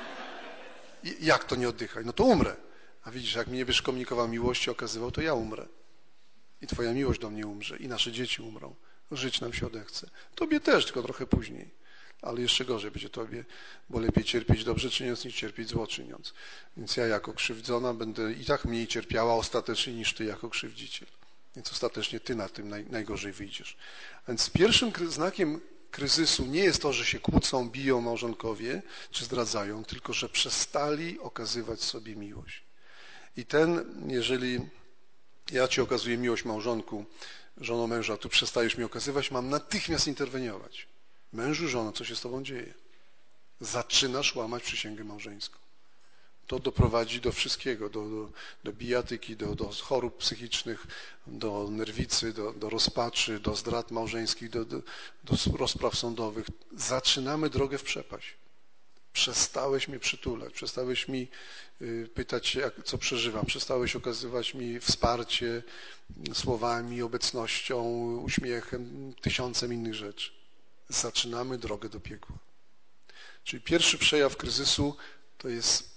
Jak to nie oddychaj? No to umrę. A widzisz, jak mi nie będziesz komunikował miłości, okazywał, to ja umrę. I twoja miłość do mnie umrze i nasze dzieci umrą. Żyć nam się odechce. Tobie też, tylko trochę później. Ale jeszcze gorzej będzie tobie, bo lepiej cierpieć dobrze czyniąc, niż cierpieć zło czyniąc. Więc ja jako krzywdzona będę i tak mniej cierpiała ostatecznie niż ty jako krzywdziciel. Więc ostatecznie ty na tym najgorzej wyjdziesz. Więc pierwszym znakiem kryzysu nie jest to, że się kłócą, biją małżonkowie, czy zdradzają, tylko że przestali okazywać sobie miłość. I jeżeli ja ci okazuję miłość małżonku, żono męża, tu przestajesz mi okazywać, mam natychmiast interweniować. Mężu, żono, co się z tobą dzieje? Zaczynasz łamać przysięgę małżeńską. To doprowadzi do wszystkiego, do bijatyki, do chorób psychicznych, do nerwicy, do rozpaczy, do zdrad małżeńskich, do rozpraw sądowych. Zaczynamy drogę w przepaść. Przestałeś mnie przytulać, przestałeś mi pytać, co przeżywam, przestałeś okazywać mi wsparcie słowami, obecnością, uśmiechem, 1000 innych rzeczy. Zaczynamy drogę do piekła. Czyli pierwszy przejaw kryzysu to jest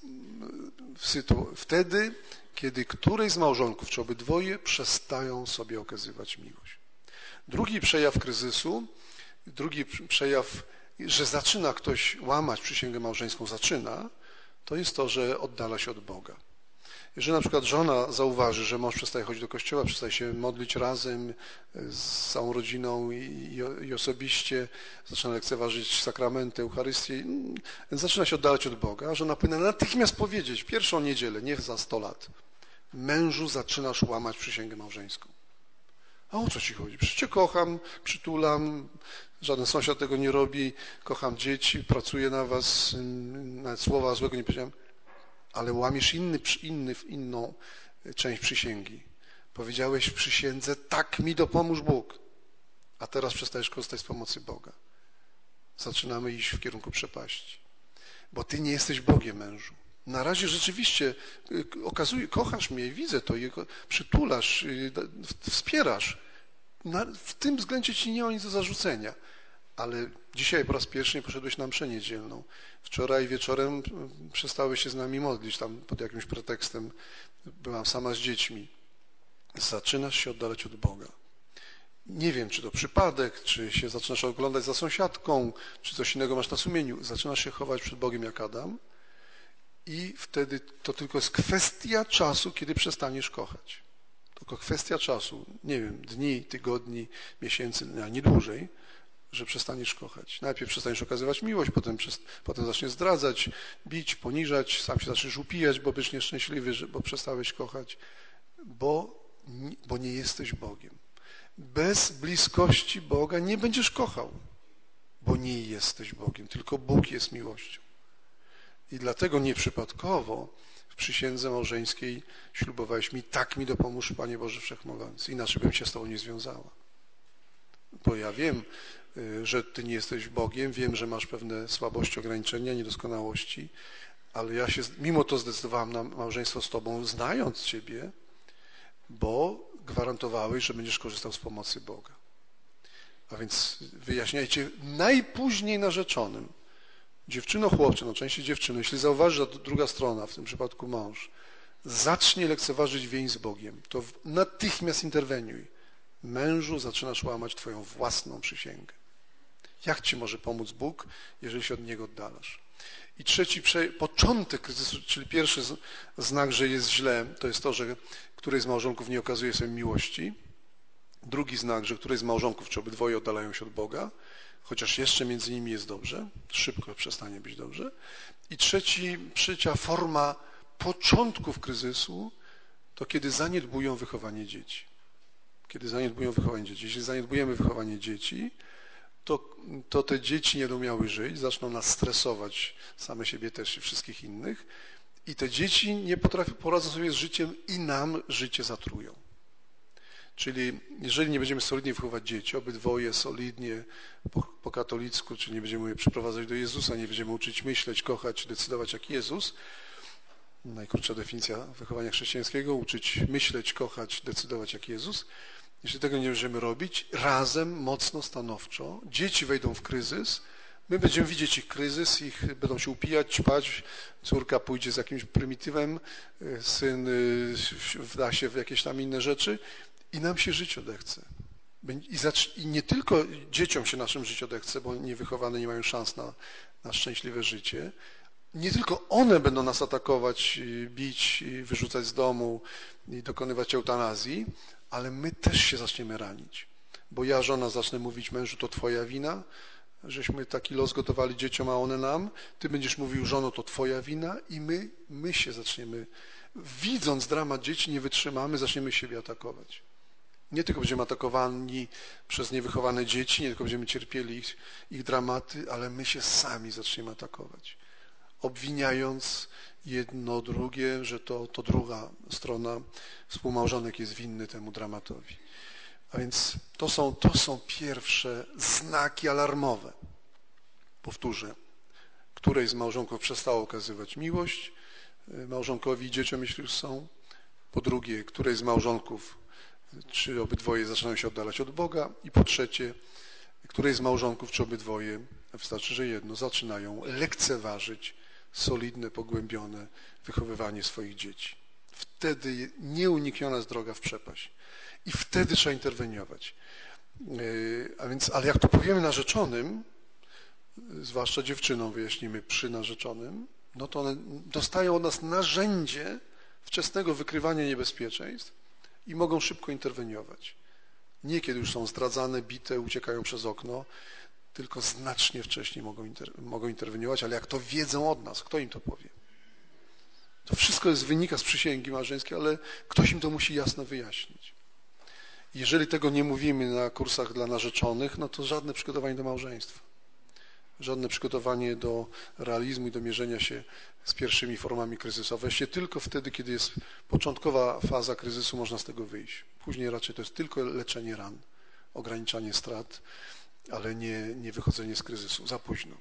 wtedy, kiedy któryś z małżonków, czy obydwoje, przestają sobie okazywać miłość. Drugi przejaw kryzysu, drugi przejaw, że zaczyna ktoś łamać przysięgę małżeńską, to jest to, że oddala się od Boga. Jeżeli na przykład żona zauważy, że mąż przestaje chodzić do kościoła, przestaje się modlić razem z całą rodziną i osobiście, zaczyna lekceważyć sakramenty, Eucharystię, więc zaczyna się oddalać od Boga, a żona powinna natychmiast powiedzieć, pierwszą niedzielę, nie za 100 lat, mężu, zaczynasz łamać przysięgę małżeńską. A o co ci chodzi? Przecież cię kocham, przytulam, żaden sąsiad tego nie robi, kocham dzieci, pracuję na was, nawet słowa złego nie powiedziałem, ale łamiesz inną część przysięgi. Powiedziałeś w przysiędze, tak mi dopomóż Bóg, a teraz przestajesz korzystać z pomocy Boga. Zaczynamy iść w kierunku przepaści, bo ty nie jesteś Bogiem, mężu. Na razie rzeczywiście kochasz mnie, widzę to, przytulasz, wspierasz. W tym względzie ci nie ma nic do zarzucenia. Ale dzisiaj po raz pierwszy nie poszedłeś na mszę niedzielną. Wczoraj wieczorem przestałeś się z nami modlić, tam pod jakimś pretekstem byłam sama z dziećmi. Zaczynasz się oddalać od Boga. Nie wiem, czy to przypadek, czy się zaczynasz oglądać za sąsiadką, czy coś innego masz na sumieniu. Zaczynasz się chować przed Bogiem jak Adam i wtedy to tylko jest kwestia czasu, kiedy przestaniesz kochać. Tylko kwestia czasu, nie wiem, dni, tygodni, miesięcy, a nie dłużej, że przestaniesz kochać. Najpierw przestaniesz okazywać miłość, potem zaczniesz zdradzać, bić, poniżać, sam się zaczniesz upijać, bo będziesz nieszczęśliwy, bo przestałeś kochać, bo nie jesteś Bogiem. Bez bliskości Boga nie będziesz kochał, bo nie jesteś Bogiem, tylko Bóg jest miłością. I dlatego nieprzypadkowo w przysiędze małżeńskiej ślubowałeś mi, tak mi dopomóż Panie Boże Wszechmogący, inaczej bym się z Tobą nie związała. Bo ja wiem, że Ty nie jesteś Bogiem, wiem, że masz pewne słabości, ograniczenia, niedoskonałości, ale ja się mimo to zdecydowałem na małżeństwo z Tobą, znając Ciebie, bo gwarantowałeś, że będziesz korzystał z pomocy Boga. A więc wyjaśniajcie najpóźniej narzeczonym, dziewczyno, chłopcze, no częściej dziewczyny, jeśli zauważy, że druga strona, w tym przypadku mąż, zacznie lekceważyć więź z Bogiem, to natychmiast interweniuj. Mężu, zaczynasz łamać Twoją własną przysięgę. Jak Ci może pomóc Bóg, jeżeli się od Niego oddalasz? I trzeci początek kryzysu, czyli pierwszy znak, że jest źle, to jest to, że któryś z małżonków nie okazuje sobie miłości. Drugi znak, że któryś z małżonków, czy obydwoje oddalają się od Boga, chociaż jeszcze między nimi jest dobrze, szybko przestanie być dobrze. I trzecia forma początków kryzysu, to kiedy zaniedbują wychowanie dzieci. Kiedy zaniedbują wychowanie dzieci. Jeśli zaniedbujemy wychowanie dzieci, to te dzieci nie będą miały żyć, zaczną nas stresować, same siebie też i wszystkich innych, i te dzieci nie poradzą sobie z życiem i nam życie zatrują. Czyli jeżeli nie będziemy solidnie wychowywać dzieci, obydwoje solidnie po katolicku, czyli nie będziemy je przyprowadzać do Jezusa, nie będziemy uczyć myśleć, kochać, decydować jak Jezus, najkrótsza definicja wychowania chrześcijańskiego, uczyć myśleć, kochać, decydować jak Jezus. Jeśli tego nie będziemy robić, razem, mocno, stanowczo, dzieci wejdą w kryzys, my będziemy widzieć ich kryzys, będą się upijać, ćpać, córka pójdzie z jakimś prymitywem, syn wda się w jakieś tam inne rzeczy i nam się żyć odechce. I nie tylko dzieciom się naszym żyć odechce, bo niewychowane nie mają szans na szczęśliwe życie, nie tylko one będą nas atakować, bić, wyrzucać z domu i dokonywać eutanazji, ale my też się zaczniemy ranić. Bo ja, żona, zacznę mówić mężu, to twoja wina, żeśmy taki los gotowali dzieciom, a one nam. Ty będziesz mówił, żono, to twoja wina i my się zaczniemy, widząc dramat dzieci, nie wytrzymamy, zaczniemy siebie atakować. Nie tylko będziemy atakowani przez niewychowane dzieci, nie tylko będziemy cierpieli ich dramaty, ale my się sami zaczniemy atakować. Obwiniając jedno drugie, że to druga strona, współmałżonek jest winny temu dramatowi. A więc to są pierwsze znaki alarmowe. Powtórzę, której z małżonków przestało okazywać miłość małżonkowi i dzieciom, jeśli już są. Po drugie, której z małżonków, czy obydwoje zaczynają się oddalać od Boga. I po trzecie, której z małżonków, czy obydwoje, wystarczy, że jedno, zaczynają lekceważyć solidne, pogłębione wychowywanie swoich dzieci. Wtedy nieunikniona jest droga w przepaść. I wtedy trzeba interweniować. Ale jak to powiemy narzeczonym, zwłaszcza dziewczynom wyjaśnimy przy narzeczonym, no to one dostają od nas narzędzie wczesnego wykrywania niebezpieczeństw i mogą szybko interweniować. Nie kiedy już są zdradzane, bite, uciekają przez okno, tylko znacznie wcześniej mogą interweniować, ale jak to wiedzą od nas, kto im to powie? To wszystko wynika z przysięgi małżeńskiej, ale ktoś im to musi jasno wyjaśnić. Jeżeli tego nie mówimy na kursach dla narzeczonych, no to żadne przygotowanie do małżeństwa. Żadne przygotowanie do realizmu i do mierzenia się z pierwszymi formami kryzysu. Właściwie tylko wtedy, kiedy jest początkowa faza kryzysu, można z tego wyjść. Później raczej to jest tylko leczenie ran, ograniczanie strat, ale nie wychodzenie z kryzysu. Za późno.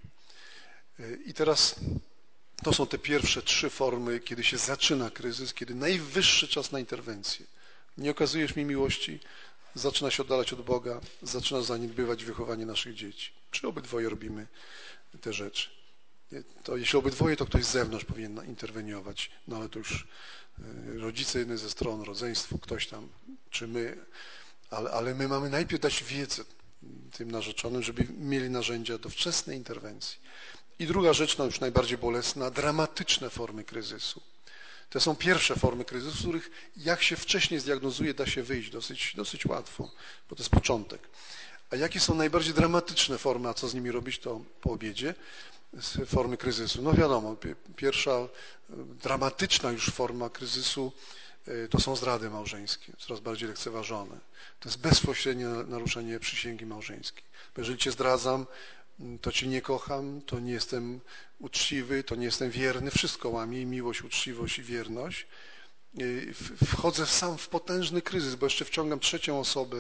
I teraz to są te pierwsze 3 formy, kiedy się zaczyna kryzys, kiedy najwyższy czas na interwencję. Nie okazujesz mi miłości, zaczyna się oddalać od Boga, zaczyna zaniedbywać wychowanie naszych dzieci. Czy obydwoje robimy te rzeczy? To jeśli obydwoje, to ktoś z zewnątrz powinien interweniować, no ale to już rodzice jednej ze stron, rodzeństwo, ktoś tam, czy my, ale my mamy najpierw dać wiedzę tym narzeczonym, żeby mieli narzędzia do wczesnej interwencji. I druga rzecz, no już najbardziej bolesna, dramatyczne formy kryzysu. To są pierwsze formy kryzysu, z których jak się wcześniej zdiagnozuje, da się wyjść dosyć łatwo, bo to jest początek. A jakie są najbardziej dramatyczne formy, a co z nimi robić, to po obiedzie, formy kryzysu? No wiadomo, pierwsza dramatyczna już forma kryzysu to są zdrady małżeńskie, coraz bardziej lekceważone. To jest bezpośrednie naruszenie przysięgi małżeńskiej. Bo jeżeli cię zdradzam, to cię nie kocham, to nie jestem uczciwy, to nie jestem wierny, wszystko łamię, i miłość, uczciwość i wierność. Wchodzę sam w potężny kryzys, bo jeszcze wciągam trzecią osobę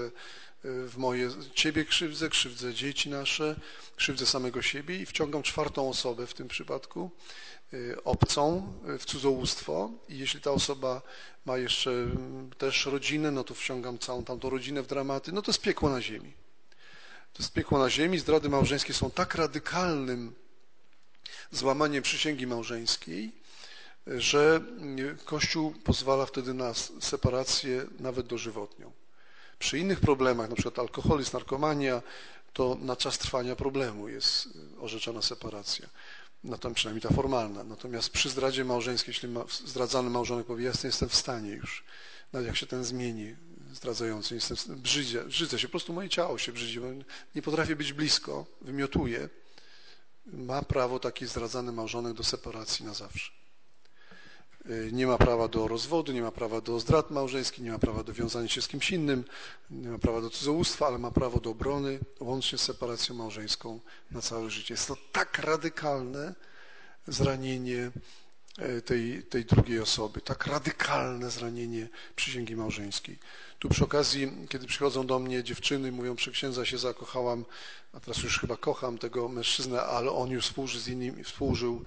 ciebie krzywdzę dzieci nasze, krzywdzę samego siebie i wciągam czwartą osobę w tym przypadku, obcą, w cudzołóstwo, i jeśli ta osoba ma jeszcze też rodzinę, no to wciągam całą tamtą rodzinę w dramaty, no to jest piekło na ziemi. To jest piekło na ziemi. Zdrady małżeńskie są tak radykalnym złamaniem przysięgi małżeńskiej, że Kościół pozwala wtedy na separację nawet dożywotnią. Przy innych problemach, na przykład alkoholizm, narkomania, to na czas trwania problemu jest orzeczona separacja. No to przynajmniej ta formalna. Natomiast przy zdradzie małżeńskiej, jeśli zdradzany małżonek powie, ja jestem w stanie już, nawet jak się ten zmieni, zdradzający, brzydzę się, po prostu moje ciało się brzydzi, nie potrafię być blisko, wymiotuję, ma prawo taki zdradzany małżonek do separacji na zawsze. Nie ma prawa do rozwodu, nie ma prawa do zdrad małżeńskich, nie ma prawa do wiązania się z kimś innym, nie ma prawa do cudzołóstwa, ale ma prawo do obrony, łącznie z separacją małżeńską na całe życie. Jest to tak radykalne zranienie tej drugiej osoby, tak radykalne zranienie przysięgi małżeńskiej. Tu przy okazji, kiedy przychodzą do mnie dziewczyny, mówią, przy księdza się zakochałam, a teraz już chyba kocham tego mężczyznę, ale on już współżył,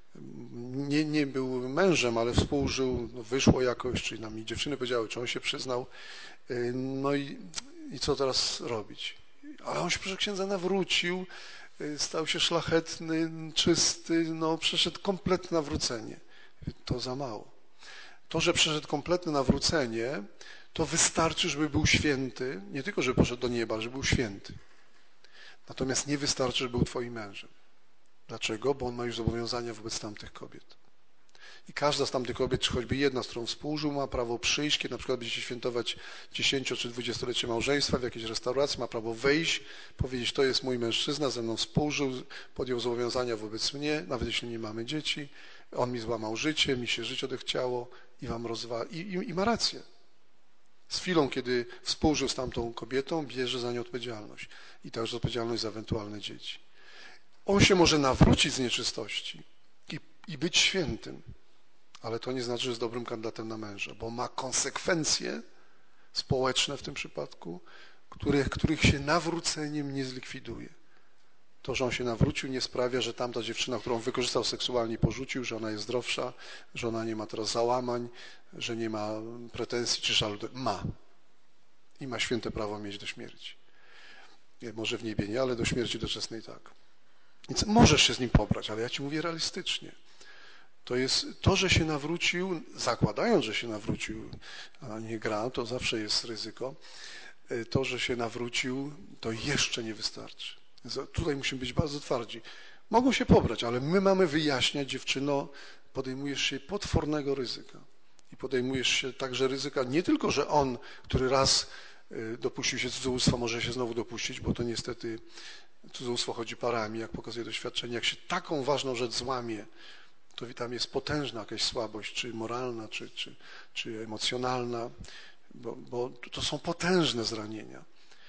nie był mężem, ale współżył, no wyszło jakoś, czyli nam dziewczyny powiedziały, czy on się przyznał, no i co teraz robić? Ale on się proszę księdza nawrócił, stał się szlachetny, czysty, no przeszedł kompletne nawrócenie. To za mało. To, że przeszedł kompletne nawrócenie, to wystarczy, żeby był święty, nie tylko, żeby poszedł do nieba, ale żeby był święty. Natomiast nie wystarczy, żeby był twoim mężem. Dlaczego? Bo on ma już zobowiązania wobec tamtych kobiet. I każda z tamtych kobiet, czy choćby jedna, z którą współżył, ma prawo przyjść, kiedy na przykład będziecie świętować 10 czy 20-lecie małżeństwa w jakiejś restauracji, ma prawo wejść, powiedzieć, to jest mój mężczyzna, ze mną współżył, podjął zobowiązania wobec mnie, nawet jeśli nie mamy dzieci, on mi złamał życie, mi się życie odechciało i wam I ma rację. Z chwilą, kiedy współżył z tamtą kobietą, bierze za nią odpowiedzialność i także odpowiedzialność za ewentualne dzieci. On się może nawrócić z nieczystości i być świętym, ale to nie znaczy, że jest dobrym kandydatem na męża, bo ma konsekwencje społeczne w tym przypadku, których się nawróceniem nie zlikwiduje. To, że on się nawrócił, nie sprawia, że tamta dziewczyna, którą wykorzystał seksualnie i porzucił, że ona jest zdrowsza, że ona nie ma teraz załamań, że nie ma pretensji czy żalu. Ma. I ma święte prawo mieć do śmierci. Może w niebie nie, ale do śmierci doczesnej tak. Więc możesz się z nim pobrać, ale ja ci mówię realistycznie. To jest to, że się nawrócił, zakładając, że się nawrócił, a nie gra, to zawsze jest ryzyko, to, że się nawrócił, to jeszcze nie wystarczy. Tutaj musimy być bardzo twardzi. Mogą się pobrać, ale my mamy wyjaśniać, dziewczyno, podejmujesz się potwornego ryzyka. I podejmujesz się także ryzyka nie tylko, że on, który raz dopuścił się cudzołóstwa, może się znowu dopuścić, bo to niestety cudzołóstwo chodzi parami, jak pokazuje doświadczenie. Jak się taką ważną rzecz złamie, to tam jest potężna jakaś słabość, czy moralna, czy emocjonalna, bo to są potężne zranienia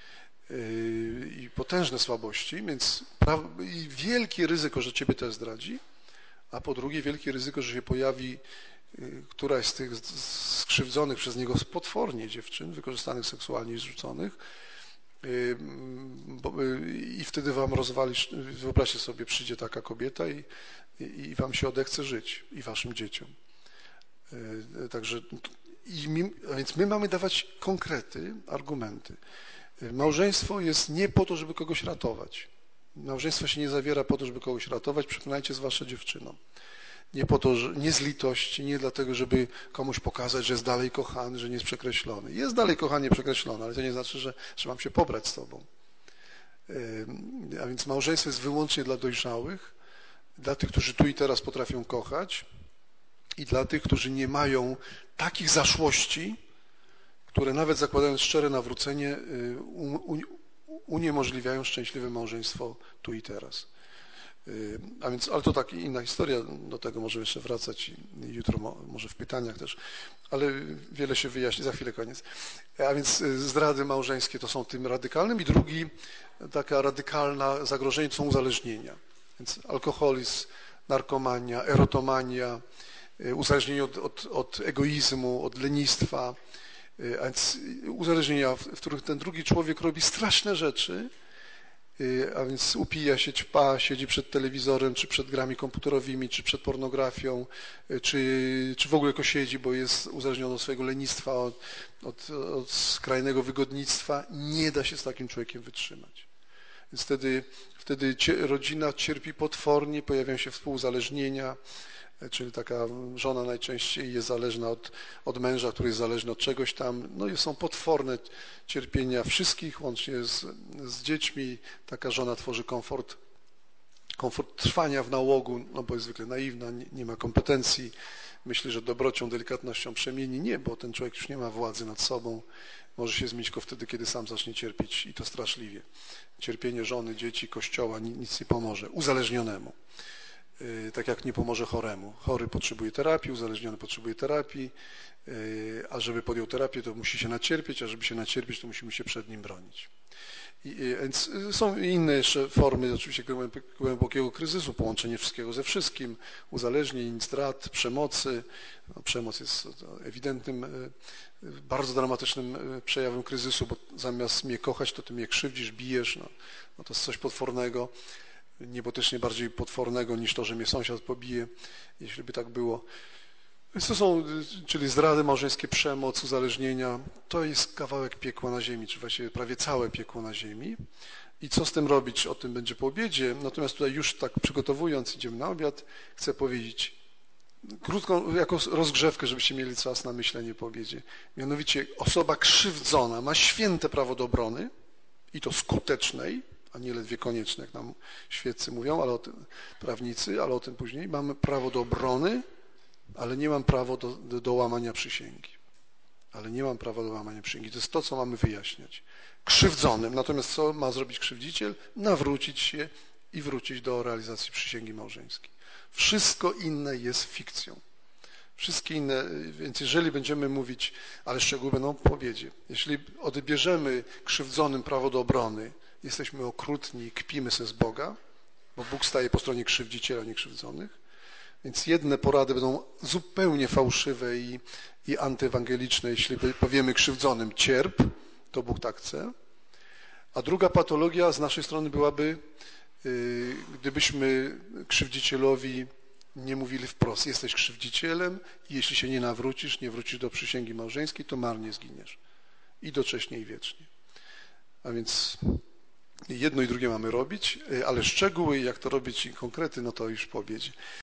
i potężne słabości, więc i wielkie ryzyko, że ciebie też zdradzi, a po drugie wielkie ryzyko, że się pojawi któraś z tych skrzywdzonych przez niego potwornie dziewczyn, wykorzystanych seksualnie i zrzuconych, i wtedy wam rozwalisz, wyobraźcie sobie, przyjdzie taka kobieta i wam się odechce żyć i waszym dzieciom. Także, więc my mamy dawać konkrety, argumenty. Małżeństwo jest nie po to, żeby kogoś ratować. Małżeństwo się nie zawiera po to, żeby kogoś ratować, przekonajcie zwłaszcza dziewczynom. Nie po to, nie z litości, nie dlatego, żeby komuś pokazać, że jest dalej kochany, że nie jest przekreślony. Jest dalej kochanie przekreślony, ale to nie znaczy, że mam się pobrać z tobą. A więc małżeństwo jest wyłącznie dla dojrzałych, dla tych, którzy tu i teraz potrafią kochać i dla tych, którzy nie mają takich zaszłości, które nawet zakładając szczere nawrócenie uniemożliwiają szczęśliwe małżeństwo tu i teraz. A więc, ale to tak inna historia, do tego możemy jeszcze wracać jutro, może w pytaniach też, ale wiele się wyjaśni, za chwilę koniec. A więc zdrady małżeńskie to są tym radykalnym i drugi, taka radykalna zagrożenie to są uzależnienia. Więc alkoholizm, narkomania, erotomania, uzależnienie od egoizmu, od lenistwa, a więc uzależnienia, w których ten drugi człowiek robi straszne rzeczy, a więc upija się, ćpa, siedzi przed telewizorem, czy przed grami komputerowymi, czy przed pornografią, czy w ogóle jako siedzi, bo jest uzależniony od swojego lenistwa, od skrajnego wygodnictwa. Nie da się z takim człowiekiem wytrzymać. Więc wtedy rodzina cierpi potwornie, pojawiają się współuzależnienia, czyli taka żona najczęściej jest zależna od męża, który jest zależny od czegoś tam. No i są potworne cierpienia wszystkich, łącznie z dziećmi. Taka żona tworzy komfort trwania w nałogu, no bo jest zwykle naiwna, nie ma kompetencji, myśli, że dobrocią, delikatnością przemieni. Nie, bo ten człowiek już nie ma władzy nad sobą. Może się zmienić tylko wtedy, kiedy sam zacznie cierpieć i to straszliwie. Cierpienie żony, dzieci, kościoła nic nie pomoże. Uzależnionemu. Tak jak nie pomoże choremu. Chory potrzebuje terapii, uzależniony potrzebuje terapii, a żeby podjął terapię, to musi się nacierpieć, a żeby się nacierpieć, to musimy się przed nim bronić. Więc są inne jeszcze formy oczywiście głębokiego kryzysu, połączenie wszystkiego ze wszystkim, uzależnień, zdrad, przemocy. No, przemoc jest ewidentnym, bardzo dramatycznym przejawem kryzysu, bo zamiast mnie kochać, to ty mnie krzywdzisz, bijesz. No to jest coś potwornego. Niebotycznie bardziej potwornego niż to, że mnie sąsiad pobije, jeśli by tak było. Więc to są, czyli zdrady małżeńskie, przemoc, uzależnienia, to jest kawałek piekła na ziemi, czy właściwie prawie całe piekło na ziemi. I co z tym robić, o tym będzie po obiedzie. Natomiast tutaj już tak przygotowując, idziemy na obiad, chcę powiedzieć krótką, jako rozgrzewkę, żebyście mieli czas na myślenie po obiedzie. Mianowicie osoba krzywdzona ma święte prawo do obrony i to skutecznej, a nie ledwie konieczne, jak nam świeccy mówią, ale prawnicy, ale o tym później. Mamy prawo do obrony, ale nie mam prawa do łamania przysięgi. Ale nie mam prawa do łamania przysięgi. To jest to, co mamy wyjaśniać. Krzywdzonym. Natomiast co ma zrobić krzywdziciel? Nawrócić się i wrócić do realizacji przysięgi małżeńskiej. Wszystko inne jest fikcją. Wszystkie inne, więc jeżeli będziemy mówić, ale szczegóły będą po obiedzie, jeśli odbierzemy krzywdzonym prawo do obrony, jesteśmy okrutni, kpimy se z Boga, bo Bóg staje po stronie krzywdziciela, nie krzywdzonych. Więc jedne porady będą zupełnie fałszywe i antyewangeliczne, jeśli powiemy krzywdzonym cierp, to Bóg tak chce. A druga patologia z naszej strony byłaby, gdybyśmy krzywdzicielowi nie mówili wprost, jesteś krzywdzicielem i jeśli się nie nawrócisz, nie wrócisz do przysięgi małżeńskiej, to marnie zginiesz. I docześnie, i wiecznie. A więc jedno i drugie mamy robić, ale szczegóły, jak to robić i konkrety, no to już po obiedzie.